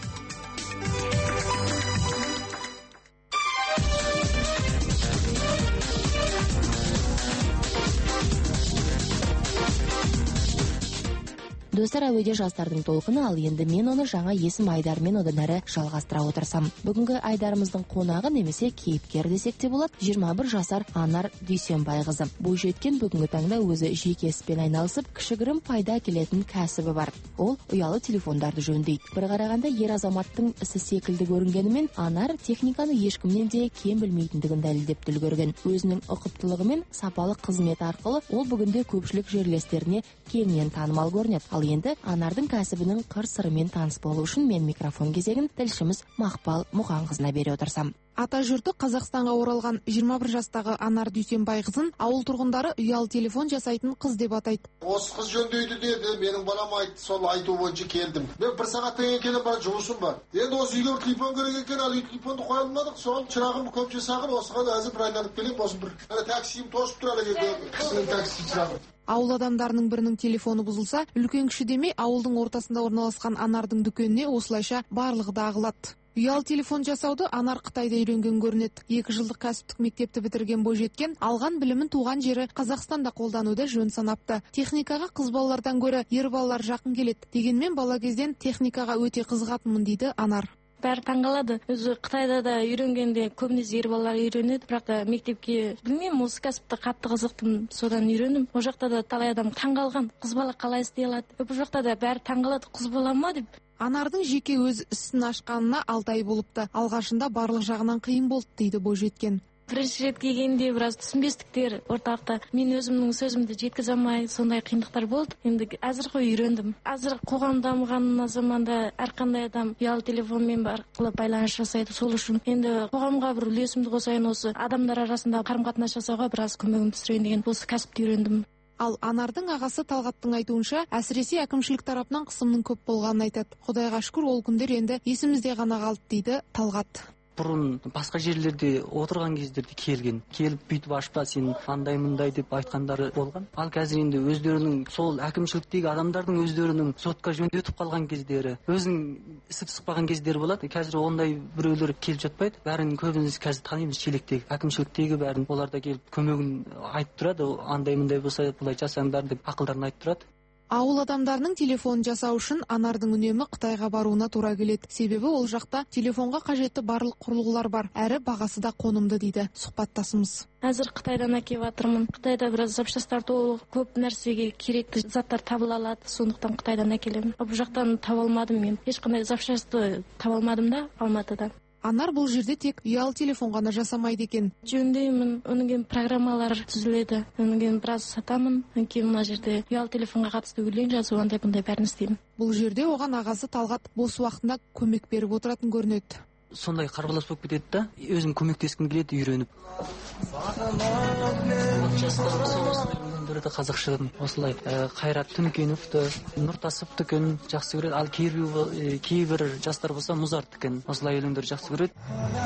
Достар, әуеде жастардың толқыны, ал енді мен оны жаңа есім Айдармен одан әрі жалғастыра отырсам. Бүгінгі Айдарымыздың қонағы немесе кейіпкер десек те болады, жиырма бір жасар Анар Дүйсенбайқызы. Бойжеткен бүгінгі таңда өзі жеке іспен айналысып, кішігірім пайда келетін кәсібі бар. Ол ұялы телефондарды жөндейді. Бір қарағанда ер азаматтың ісі секілді көрінгенімен, Анар техниканы ешкімнен де кем білмейтіндігін дәлелдеп үлгерген. Өзінің ұқыптылығы мен сапалы қызмет арқылы ол бүгінде көпшілік жерлестеріне кеңінен танымал көрінеді. Ал енді Анардың кәсібінің қыр-сырымен таныс болу үшін мен микрофон кезегін тілшіміз Мақпал Мұқанқызына бере отырсам. Ата жұрты Қазақстанға оралған жиырма бір жастағы Анар Дүйсенбайқызын ауыл тұрғындары ұялы телефон жасайтын қыз деп атайды. Осы қыз жөндейді деді, менің балам айтты, сол айту бойынша келдім. Мен бір сағаттан кейін келем, бар жұмысым бар. Енді осы үйге телефон керек екен, ал үй телефонды қоя алмадық. Соған шырағым көп жасағын, осыған әзір бір айналып келем, осы бір. Ана таксиім тосып тұр, ана жерде кісінің такси шырағы. Ауыл адамдарының бірінің телефоны бұзылса, үлкен кіші демей ауылдың ортасында орналасқан Анардың дүкеніне осылайша барлығы да ағылады. Ұялы телефон жасауды Анар Қытайда үйренген көрінеді. Екі жылдық кәсіптік мектепті бітірген бойжеткен алған білімін туған жері Қазақстанда қолдануды жөн санапты. Техникаға қыз балалардан гөрі ер балалар жақын келеді. Дегенмен бала кезден техникаға өте қызығатынмын дейді Анар. Бәрі таңғалады. Өзі Қытайда да үйренгенде көбінесе ер балалар үйренеді, бірақ та мектепке білмеймін, осы кәсіпті қатты қызықтым, содан үйрендім. Ол жақта да талай адам таңғалған, қыз бала қалай істей алады. Бұл жақта да бәрі таңғалады, қыз бала ма деп. Анардың жеке өз ісін ашқанына алты ай болыпты. Алғашында барлық жағынан қиын болды дейді бойжеткен. Бірінші рет келгенде біраз түсінбестіктер орталықта, мен өзімнің сөзімді жеткізе алмай, сондай қиындықтар болды. Енді әзір ғой үйрендім. Әзір қоғам дамыған заманда әрқандай адам ұялы телефонмен арқылы байланыс жасайды. Сол үшін енді қоғамға бір үлесімді қосайын, осы адамдар арасында қарым-қатынас жасауға біраз көмегімді түсірейін деген осы кәсіпті үйрендім. Ал Анардың ағасы Талғаттың айтуынша, әсіресе әкімшілік тарапынан қысымның көп болғанын айтады. Құдайға шүкір, ол күндер енді есімізде ғана қалды дейді Талғат. Бұрын басқа жерлерде отырған кездерде келген, келіп бүйтіп ашпа сен андай мындай деп айтқандары болған. Ал қазір енді өздерінің сол әкімшіліктегі адамдардың өздерінің сотқа жөнелтіп қалған кездері, өзің ісіп шықпаған кездері болады. Қазір ондай біреулер келіп жатпайды. Бәрін көбіміз қазір танимыз, шелектегі, әкімшіліктегі бәрін. Олар да келіп көмегін айтып тұрады. Андай мындай болса былай жасаңдар деп ақылдарын айтып тұрады. Ауыл адамдарының телефон жасау үшін Анардың үнемі Қытайға баруына тура келеді. Себебі ол жақта телефонға қажетті барлық құрылғылар бар, әрі бағасы да қонымды дейді сұхбаттасымыз. Әзір Қытайдан әкеліп жатырмын. Қытайда біраз запчастар толы, көп нәрсеге керекті заттар табыла алады, сондықтан Қытайдан әкелемін. Бұл жақтан таба алмадым мен. Ешқандай запчасты таба алмадым да Алматыда. Анар бұл жерде тек ұялы телефон ғана жасамайды екен. Жөндеймін, онан кейін программалар түзіледі, онан кейін біраз сатамын, онан кейін мына жерде ұялы телефонға қатысты өлең жазу, андай бұндай бәрін істеймін. Бұл жерде оған ағасы Талғат бос уақытында көмек беріп отыратын көрінеді. Сондай қарбалас болып кетеді да, өзім көмектескім келеді үйреніп. Қазақшадан осылай Қайрат Түнкеновті, Нұртасовтікін жақсы көреді. Ал кейбір жастар болса Музарттікін осылай өлеңдер жақсы көреді.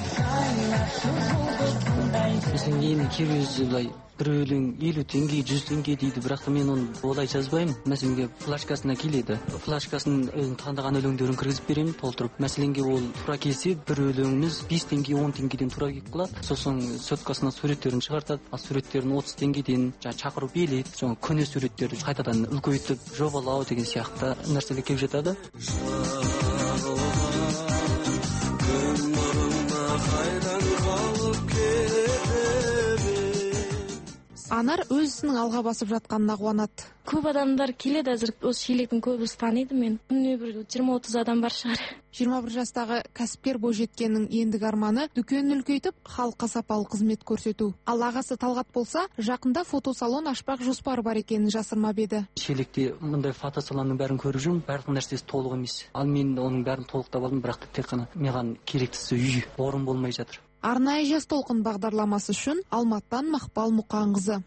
Mesela yeni kirüzülay bir өлең елу теңге, жүз теңге дейді, бірақ мен оны олай жазбаймын. Мәселенге флашкасына келеді. Флашкасын өзің таңдаған өлеңдерін кіргізіп беремін, толтырып. Мәселенге ол тура келсе, бір өлеңіміз бес теңге, он теңгеден тура келіп қалады. Сосын соткасына суреттерін шығартады. А суреттерін отыз теңгеден шақырып елейді. Соң көне суреттерді қайтадан үлкейтіп, жобалау деген сияқты нәрселер келіп жатады. Анар өз ісінің алға басып жатқанына қуанады. Көп адамдар келеді, әзір осы шелектің көбісі таниды мен. Күніне бір жиырма отыз адам бар шығар. жиырма бір жастағы кәсіпкер бойжеткеннің ендігі арманы дүкенін үлкейтіп, халыққа сапалы қызмет көрсету. Ал ағасы Талғат болса, жақында фотосалон ашпақ жоспары бар екенін жасырмап еді. Шелекте мындай фотосалонның бәрін көріп жүрмін, барлық нәрсесі толық емес. Ал мен оның бәрін толықтап алдым, бірақ та тек қана маған керектісі үй, орын болмай жатыр. Арнайы жас толқын бағдарламасы үшін Алматыдан Мақпал Мұқанқызы.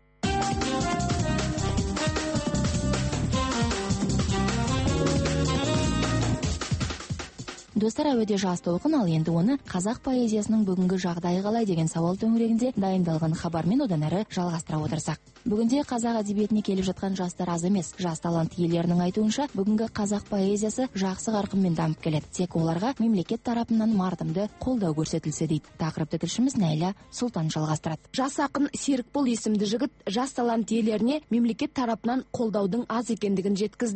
Достар, әуеде жас толқын, ал енді оны қазақ поэзиясының бүгінгі жағдайы қалай деген сауал төңірегінде дайындалған хабармен одан әрі жалғастыра отырсақ. Бүгінде қазақ әдебиетіне келіп жатқан жастар аз емес. Жас талант иелерінің айтуынша, бүгінгі қазақ поэзиясы жақсы қарқынмен дамып келеді. Тек оларға мемлекет тарапынан мардымды қолдау көрсетілсе дейді. Тақырыпты тілшіміз Найля Сұлтан жалғастырады. Жас ақын Серікбол есімді жігіт жас талант иелеріне мемлекет тарапынан қолдаудың аз екендігін жеткізді.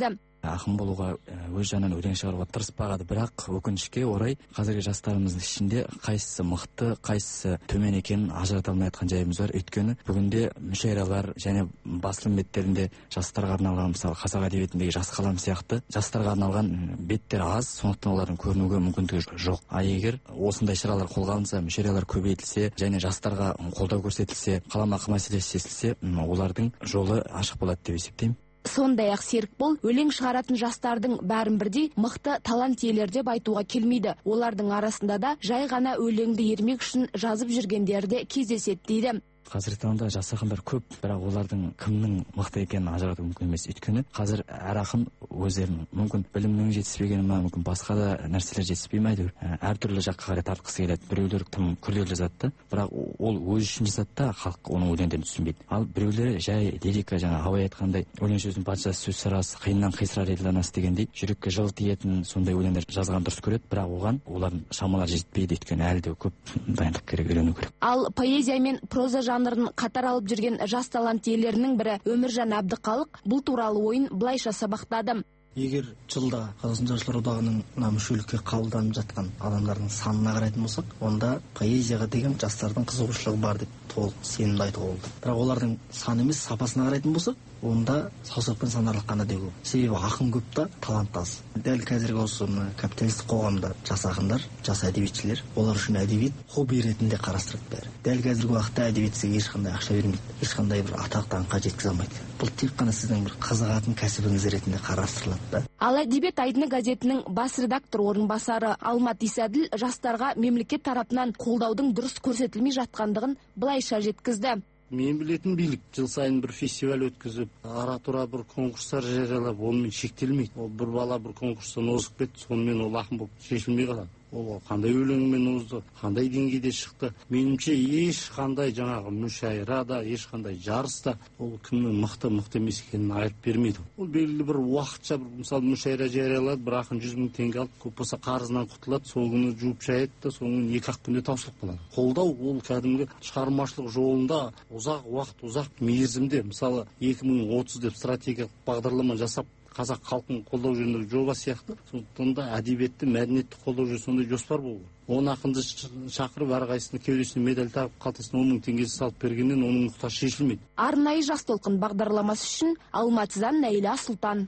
ақын болуға, өз жанынан өлең шығаруға тырыспағады. Бірақ өкінішке орай қазіргі жастарымыздың ішінде қайсысы мықты, қайсысы төмен екенін ажырата алмай жатқан жайымыз бар. Өйткені бүгінде мүшәйралар және басылым беттерінде жастарға арналған, мысалы қазақ әдебиетіндегі жас қалам сияқты жастарға арналған беттер аз, сондықтан олардың көрінуге мүмкіндігі жоқ. А егер осындай шаралар қолға алынса, мүшәйралар көбейтілсе және жастарға қолдау көрсетілсе, қаламақы мәселесі шешілсе, олардың жолы ашық болады деп есептеймін. Сондай-ақ Серікбол өлең шығаратын жастардың бәрін бірдей мықты талант иелері деп айтуға келмейді. Олардың арасында да жай ғана өлеңді ермек үшін жазып жүргендер де кездеседі дейді. Қазіргі таңда жас ақындар көп, бірақ олардың кімнің мықты екенін ажырату мүмкін емес. Өйткені қазір әр ақын өздерінің мүмкін білімнің жетіспегені ма, мүмкін басқа да нәрселер жетіспей ме әйтеуір әртүрлі жаққа қарай тартқысы келеді. Біреулер тым күрделі жазады, бірақ ол өз үшін жазады да, халық оның өлеңдерін түсінбейді. Ал біреулері жай лирика, жаңа Абай айтқандай, өлең сөздің патшасы сөз сарасы, қиыннан қисырар елданасы дегендей, жүрекке жылы тиетін сондай өлеңдер жазған дұрыс көреді, бірақ оған олардың шамалары жетпейді, өйткені әлі де көп дайындық керек, үйрену керек. Ал поэзия мен проза жанрын қатар алып жүрген жас талант иелерінің бірі Өміржан Әбдіқалық бұл туралы ойын былайша сабақтады. Егер жылда Қазақстан Жазушылар одағының мүшелікке қабылданып жатқан адамдардың санына қарайтын болсақ, онда поэзияға деген жастардың қызығушылығы бар деп толық сенімді айтуға болады. Бірақ олардың саны емес, сапасына қарайтын болсақ, онда саусақпен санарлық қана деу. Себебі ақын көп та, талант аз. Дәл қазіргі осы капиталистік қоғамда жас ақындар, жас әдебиетшілер, олар үшін әдебиет хобби ретінде қарастырады бәрі. Дәл қазіргі уақытта әдебиетшіге ешқандай ақша бермейді, ешқандай бір атақ даңққа жеткізе алмайды. Бұл тек қана сіздің бір қызығатын кәсібіңіз ретінде қарастырылады. Ал әдебиет айдыны газетінің бас редактор орынбасары Алмат Исәділ жастарға мемлекет тарапынан қолдаудың дұрыс көрсетілмей жатқандығын былайша жеткізді. Мен білетін билік жыл сайын бір фестиваль өткізіп, ара-тұра бір конкурстар жариялап, онымен шектелмейді. Ол бір бала бір конкурстан озып кетті, сонымен ол ақын болып шешілмей қалады. Ол қандай өлеңмен озды, қандай деңгейде шықты. Меніңше ешқандай жаңағы мүшәйрада, ешқандай жарыста ол кімнің мықты мықты емес екенін айырып бермейді. Ол белгілі бір уақытша, мысалы мүшәйра жариялады, бір ақын жүз мың теңге алып, көп болса қарызынан құтылады, сол күні жуып шаяды да, соңын екі ақ күнде таусылып қалады. Қолдау ол кәдімгі шығармашылық жолында ұзақ уақыт, ұзақ мерзімде, мысалы екі мың отыз деп стратегиялық бағдарлама жасап қазақ халқын қолдау жөніндегі жоба сияқты, сондықтан да әдебиетті, мәдениетті қолдау жөнінде сондай жоспар болу. Он ақынды шақырып, әрқайсысының кеудесіне медаль тағып, қалтасына он мың теңгесі салып бергеннен оның мұқтажы шешілмейді. Арнайы жас толқын бағдарламасы үшін Алматыдан Нәйла Сұлтан.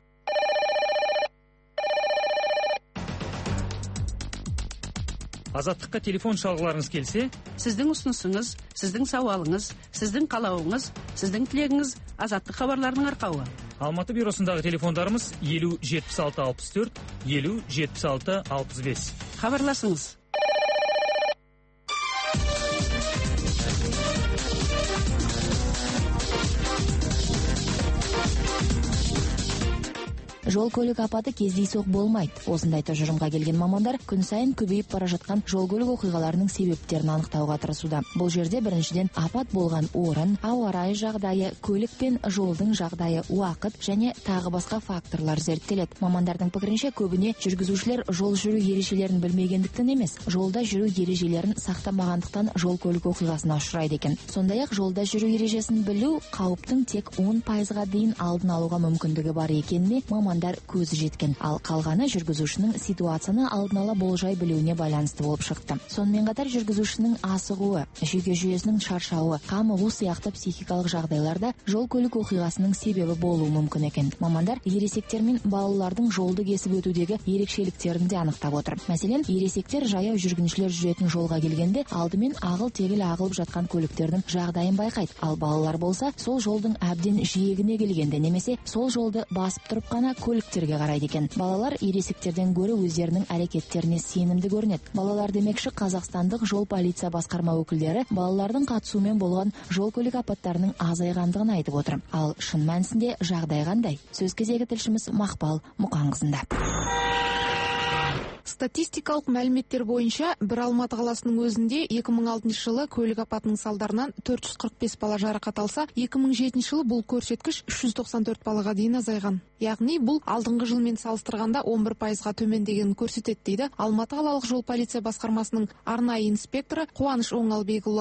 Азаттыққа телефон шалғыларыңыз келсе, сіздің ұсынысыңыз, сіздің сауалыңыз, сіздің қалауыңыз, сіздің тілегіңіз Азаттық хабарларының арқауы. Алматы бюросындағы телефондарымыз елу жетпіс алты алпыс төрт, елу жетпіс алты алпыс бес. Хабарласыңыз. Жол көлік апаты кездейсоқ болмайды. Осындай тұжырымға келген мамандар күн сайын көбейіп бара жатқан жол көлік оқиғаларының себептерін анықтауға тырысуда. Бұл жерде біріншіден апат болған орын, ауа райы жағдайы, көлік пен жолдың жағдайы, уақыт және тағы басқа факторлар зерттеледі. Мамандардың пікірінше көбіне жүргізушілер жол жүру ережелерін білмегендіктен емес, жолда жүру ережелерін сақтамағандықтан жол көлік оқиғасына ұшырайды екен. Сондай-ақ жолда жүру ережесін білу қауіптің тек он пайызға дейін алдын алуға мүмкіндігі бар екеніне мамандар көзі жеткен. Ал қалғаны жүргізушінің ситуацияны алдын ала болжай білуіне байланысты болып шықты. Сонымен қатар жүргізушінің асығуы, жүйке жүйесінің шаршауы, қамығу сияқты психикалық жағдайларда жол көлік оқиғасының себебі болуы мүмкін екен. Мамандар ересектер мен балалардың жолды кесіп өтудегі ерекшеліктерін де анықтап отыр. Мәселен, ересектер жаяу жүргіншілер жүретін жолға келгенде алдымен ағыл-тегіл ағылып жатқан көліктердің жағдайын байқайды. Ал балалар болса, сол жолдың әбден жиегіне келгенде немесе сол жолды басып тұрып қана көліктерге қарайды екен. Балалар ересектерден гөрі өздерінің әрекеттеріне сенімді көрінеді. Балалар демекші Қазақстандық жол полиция басқарма өкілдері балалардың қатысуымен болған жол көлік апаттарының азайғандығын айтып отыр. Ал шын мәнісінде жағдай қандай? Сөз кезегі тілшіміз Мақпал Мұқанқызында. Статистикалық мәліметтер бойынша бір Алматы қаласының өзінде екі мың алтыншы жылы көлік апатының салдарынан төрт жүз қырық бес бала жарақат алса, екі мың жетінші жылы бұл көрсеткіш үш жүз тоқсан төрт балаға дейін азайған. Яғни бұл алдыңғы жылмен салыстырғанда он бір пайызға төмендегенін көрсетеді дейді Алматы қалалық жол полиция басқармасының арнайы инспекторы Қуаныш Оңалбекұлы.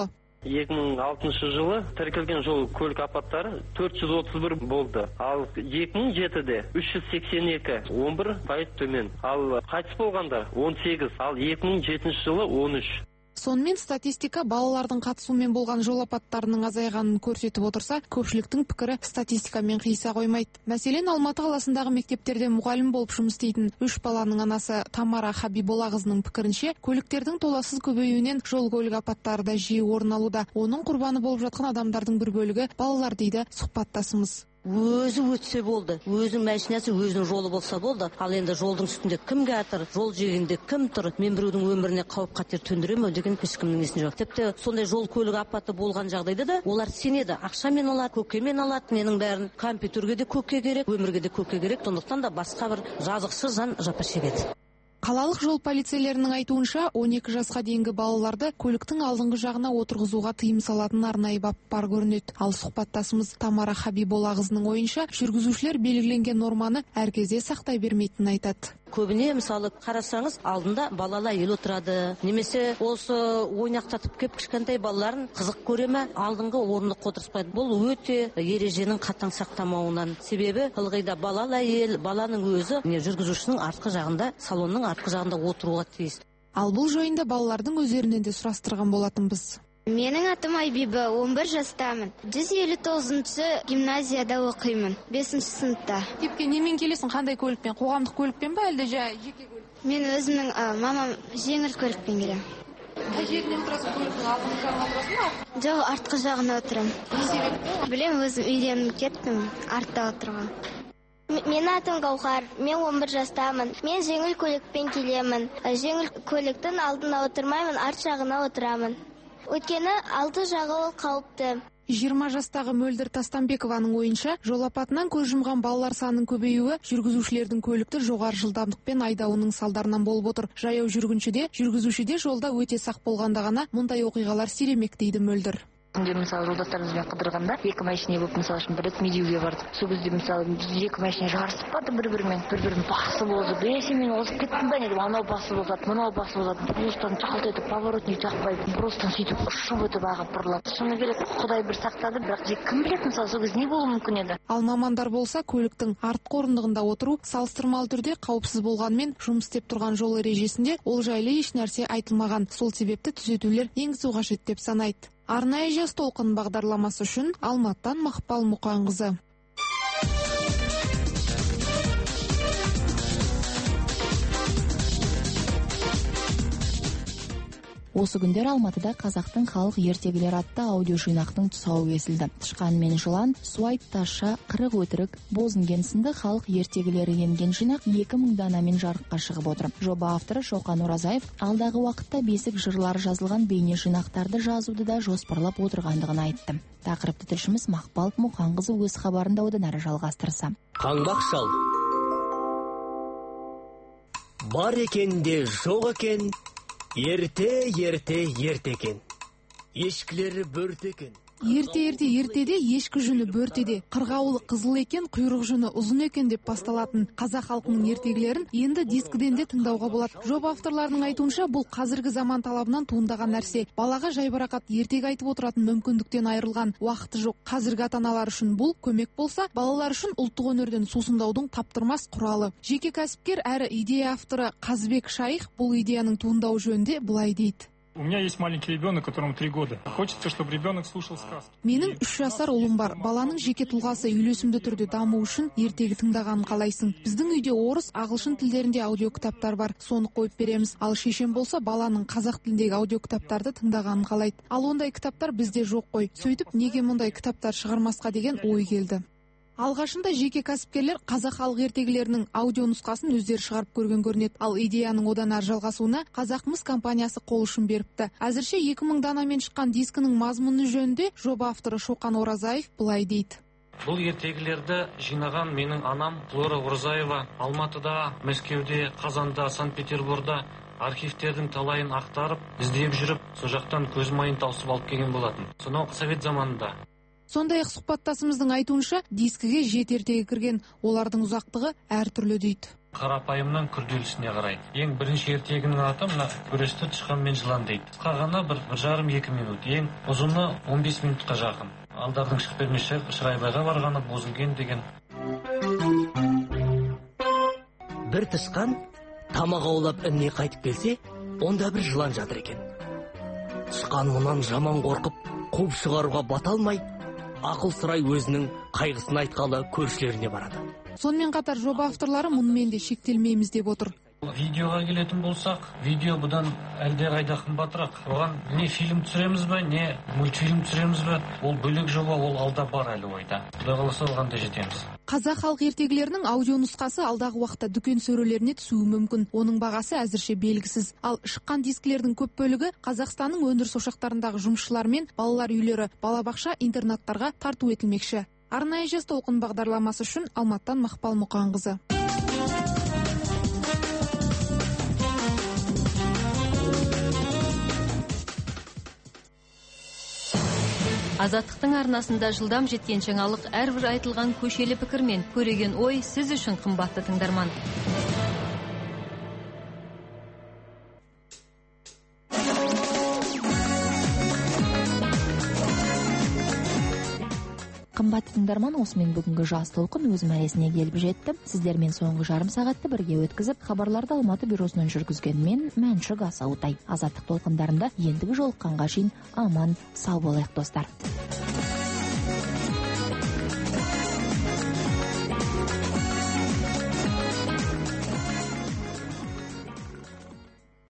эки миң алтынчы жылы тіркелген жол көлік апаттары төрт жүз отуз бир болды. Ал эки миң жетиде үч жүз сексен эки, он бир пайыз төмен. Ал қайтыс болғандар он сегиз, ал эки миң жетинчи жылы он үч. Сонымен статистика балалардың қатысуымен болған жол апаттарының азайғанын көрсетіп отырса, көпшіліктің пікірі статистикамен қиыса қоймайды. Мәселен, Алматы қаласындағы мектептерде мұғалім болып жұмыс істейтін үш баланың анасы Тамара Хабиболлақызының пікірінше, көліктердің толассыз көбеюінен жол көлік апаттары да жиі орын алуда. Оның құрбаны болып жатқан адамдардың бір бөлігі балалар дейді сұхбаттасымыз. Өзі өтсе болды, өзінің машинасы өзінің жолы болса болды. Ал енді жолдың үстінде кім жатыр, жол жиегінде кім тұр, мен біреудің өміріне қауіп қатер төндіре ме деген ешкімнің есінде жоқ. Тіпті сондай жол көлік апаты болған жағдайда да олар сенеді, ақшамен алады, көкемен алады, менің бәрін компьютерге де көке керек, өмірге де көке керек. Сондықтан да басқа бір жазықсыз жан жапа шегеді. Қалалық жол полицейлерінің айтуынша, он екі жасқа дейінгі балаларды көліктің алдыңғы жағына отырғызуға тыйым салатын арнайы бап бар көрінеді. Ал сұхбаттасымыз Тамара Хабиболлақызының ойынша, жүргізушілер белгіленген норманы әр кезде сақтай бермейтінін айтады. Көбіне мысалы қарасаңыз алдында балалы әйел отырады, немесе осы ойнақтатып кеп кішкентай балаларын қызық көреме алдыңғы орындыққа отырғызбайды. Бұл өте ереженің қатаң сақтамауынан. Себебі ылғида балалы әйел, баланың өзі жүргізушінің артқы жағында, салонның артқы жағында отыруға тиіс. Ал бұл жайында балалардың өздерінен де сұрастырған болатынбыз. Менің атым Айбиба, он бір жастамын. жүз елу тоғызыншы гимназияда оқимын, бесінші сыныпта. Тепке немен келесің, қандай көлікпен? Қоғамдық көлікпен ба, әлде жай жеке көлік? Мен өзімнің мамам жеңіл көлікпен келем. Қай жеріне отырасың, көліктің алдыңғы жағына отырасың ба? Жоқ, артқы жағына отырам. Не себеп? Білем, өзім үйреніп кеттім артта отырған. Мен атым Гаухар, мен он бір жастамын. Мен жеңіл көлікпен келемін. Жеңіл көліктің алдына отырмаймын, арт жағына отырамын. Өйткені алты жағы ол қауіпті. жиырма жастағы Мөлдір Тастанбекованың ойынша, жол апатынан көз жұмған балалар санының көбеюі жүргізушілердің көлікті жоғары жылдамдықпен айдауының салдарынан болып отыр. Жаяу жүргіншіде, жүргізушіде жолда өте сақ болғанда ғана мұндай оқиғалар сиремек дейді Мөлдір. Күнде мысалы жолдастарымызбен қыдырғанда екі машина болып мысалы үшін бір рет медеуге бардық. Сол кезде мысалы біз екі машина жарысып барды бір-бірімен, бір-бірін басып озып, есе мен озып кеттім бе не деп, анау басып озады, мынау басып озады, брустан чақылт етіп поворотник жақпай, брустан сөйтіп ұшып өтіп ағып бұрылады. Шыны керек, Құдай бір сақтады, бірақ кім біледі мысалы сол кезде не болуы мүмкін еді. Ал мамандар болса, көліктің артқы орындығында отыру салыстырмалы түрде қауіпсіз болғанмен, жұмыс істеп тұрған жол ережесінде ол жайлы еш нәрсе айтылмаған. Сол себепті түзетулер енгізу қажет деп санайды. Арнайы жас толқын бағдарламасы үшін Алматыдан Мақпал Мұқанқызы. Осы күндер Алматыда қазақтың халық ертегілері атты аудио жинақтың тұсауы кесілді. Тышқан мен жылан, суайт таша, қырық өтірік, бозінген сынды халық ертегілері енген жинақ екі мың данамен жарыққа шығып отыр. Жоба авторы Шоқан Оразаев алдағы уақытта бесік жырлары жазылған бейне жинақтарды жазуды да жоспарлап отырғандығын айтты. Тақырыпты тілшіміз Мақпал Мұқанқызы өз хабарында одан әрі жалғастырса. Қаңбақ шал. Бар екен де жоқ екен. Ерте, ерте, ерте екен. Ешкілері бөрте екен. Ерте-ерте ертеде ешкі жүні бөртеде, қырғауылы қызыл екен, құйрық жүні ұзын екен деп басталатын қазақ халқының ертегілерін енді дискіден де тыңдауға болады. Жоба авторларының айтуынша, бұл қазіргі заман талабынан туындаған нәрсе. Балаға жайбарақат ертегі айтып отыратын мүмкіндіктен айырылған уақыты жоқ. Қазіргі ата-аналар үшін бұл көмек болса, балалар үшін ұлттық өнерден сусындаудың таптырмас құралы. Жеке кәсіпкер әрі идея авторы Қазбек Шайх бұл идеяның туындауы жөнінде былай дейді. У меня есть маленький ребенок, которому три года. Хочется, чтобы ребенок слушал сказки. Менің үш жасар ұлым бар. Баланың жеке тұлғасы үйлесімді түрде даму үшін ертегі тыңдағанын қалайсың. Біздің үйде орыс, ағылшын тілдерінде аудио кітаптар бар. Соны қойып береміз. Ал шешем болса баланың қазақ тіліндегі аудио кітаптарды тыңдағанын қалайды. Ал ондай кітаптар бізде жоқ қой. Сөйтіп, неге мұндай кітаптар шығармасқа деген ой келді. Алғашында жеке кәсіпкерлер қазақ халық ертегілерінің аудио нұсқасын өздері шығарып көрген көрінеді. Ал идеяның одан әрі жалғасуына Қазақмыс компаниясы қол ұшын беріпті. Әзірше екі мың данамен шыққан дискінің мазмұны жөнінде жоба авторы Шоқан Оразаев былай дейді. Бұл ертегілерді жинаған менің анам Флора Оразаева Алматыда, Мәскеуде, Қазанда, Санкт-Петерборда архивтердің талайын ақтарып, іздеп жүріп, со жақтан көз майын тауысып алып келген болатын. Сонау Совет заманында. Сондай-ақ сұхбаттасымыздың айтуынша, дискіге жеті ертегі кірген, олардың ұзақтығы әртүрлі дейді. қарапайымнан күрделісіне қарай. Ең бірінші ертегінің аты мына күресті тышқан мен жылан дейді. Қысқа бір бір жарым екі минут. Ең ұзыны он бес минутқа жақын. Алдардың шық бермеші Шырайбайға барғаны Бозінген деген. Бір тышқан тамақ аулап ініне қайтып келсе, онда бір жылан жатыр екен. Тышқан мұнан жаман қорқып, қуып шығаруға бата алмай, ақыл сұрай өзінің қайғысын айтқалы көршілеріне барады. Сонымен қатар жоба авторлары мұнымен де шектелмейміз деп отыр. Видеоға келетін болсақ, видео бұдан әлде қайда қымбатырақ. Оған не фильм түсіреміз бе, не мультфильм түсіреміз бе, ол бөлек жоба, ол алда бар әлі ойда. Құдай қаласа оған да жетеміз. Қазақ халық ертегілерінің аудио нұсқасы алдағы уақытта дүкен сөрелеріне түсуі мүмкін. Оның бағасы әзірше белгісіз. Ал шыққан дискілердің көп бөлігі Қазақстанның өндіріс ошақтарындағы жұмысшылар мен балалар үйлері, балабақша, интернаттарға тарту етілмекші. Арнайы жас толқын бағдарламасы үшін Алматтан Мақпал Мұқанқызы. Азаттықтың арнасында жылдам жеткен жаңалық әрбір айтылған көшелі пікір мен көреген ой сіз үшін қымбатты тыңдарман. Қымбатты тыңдарман, осымен бүгінгі жас толқын өз мәресіне келіп жетті. Сіздермен соңғы жарым сағатты бірге өткізіп, хабарларды Алматы бюросынан жүргізген мен Мәншүк Асаутай. Азаттық толқындарында ендігі жолыққанға шейін аман сау болайық достар.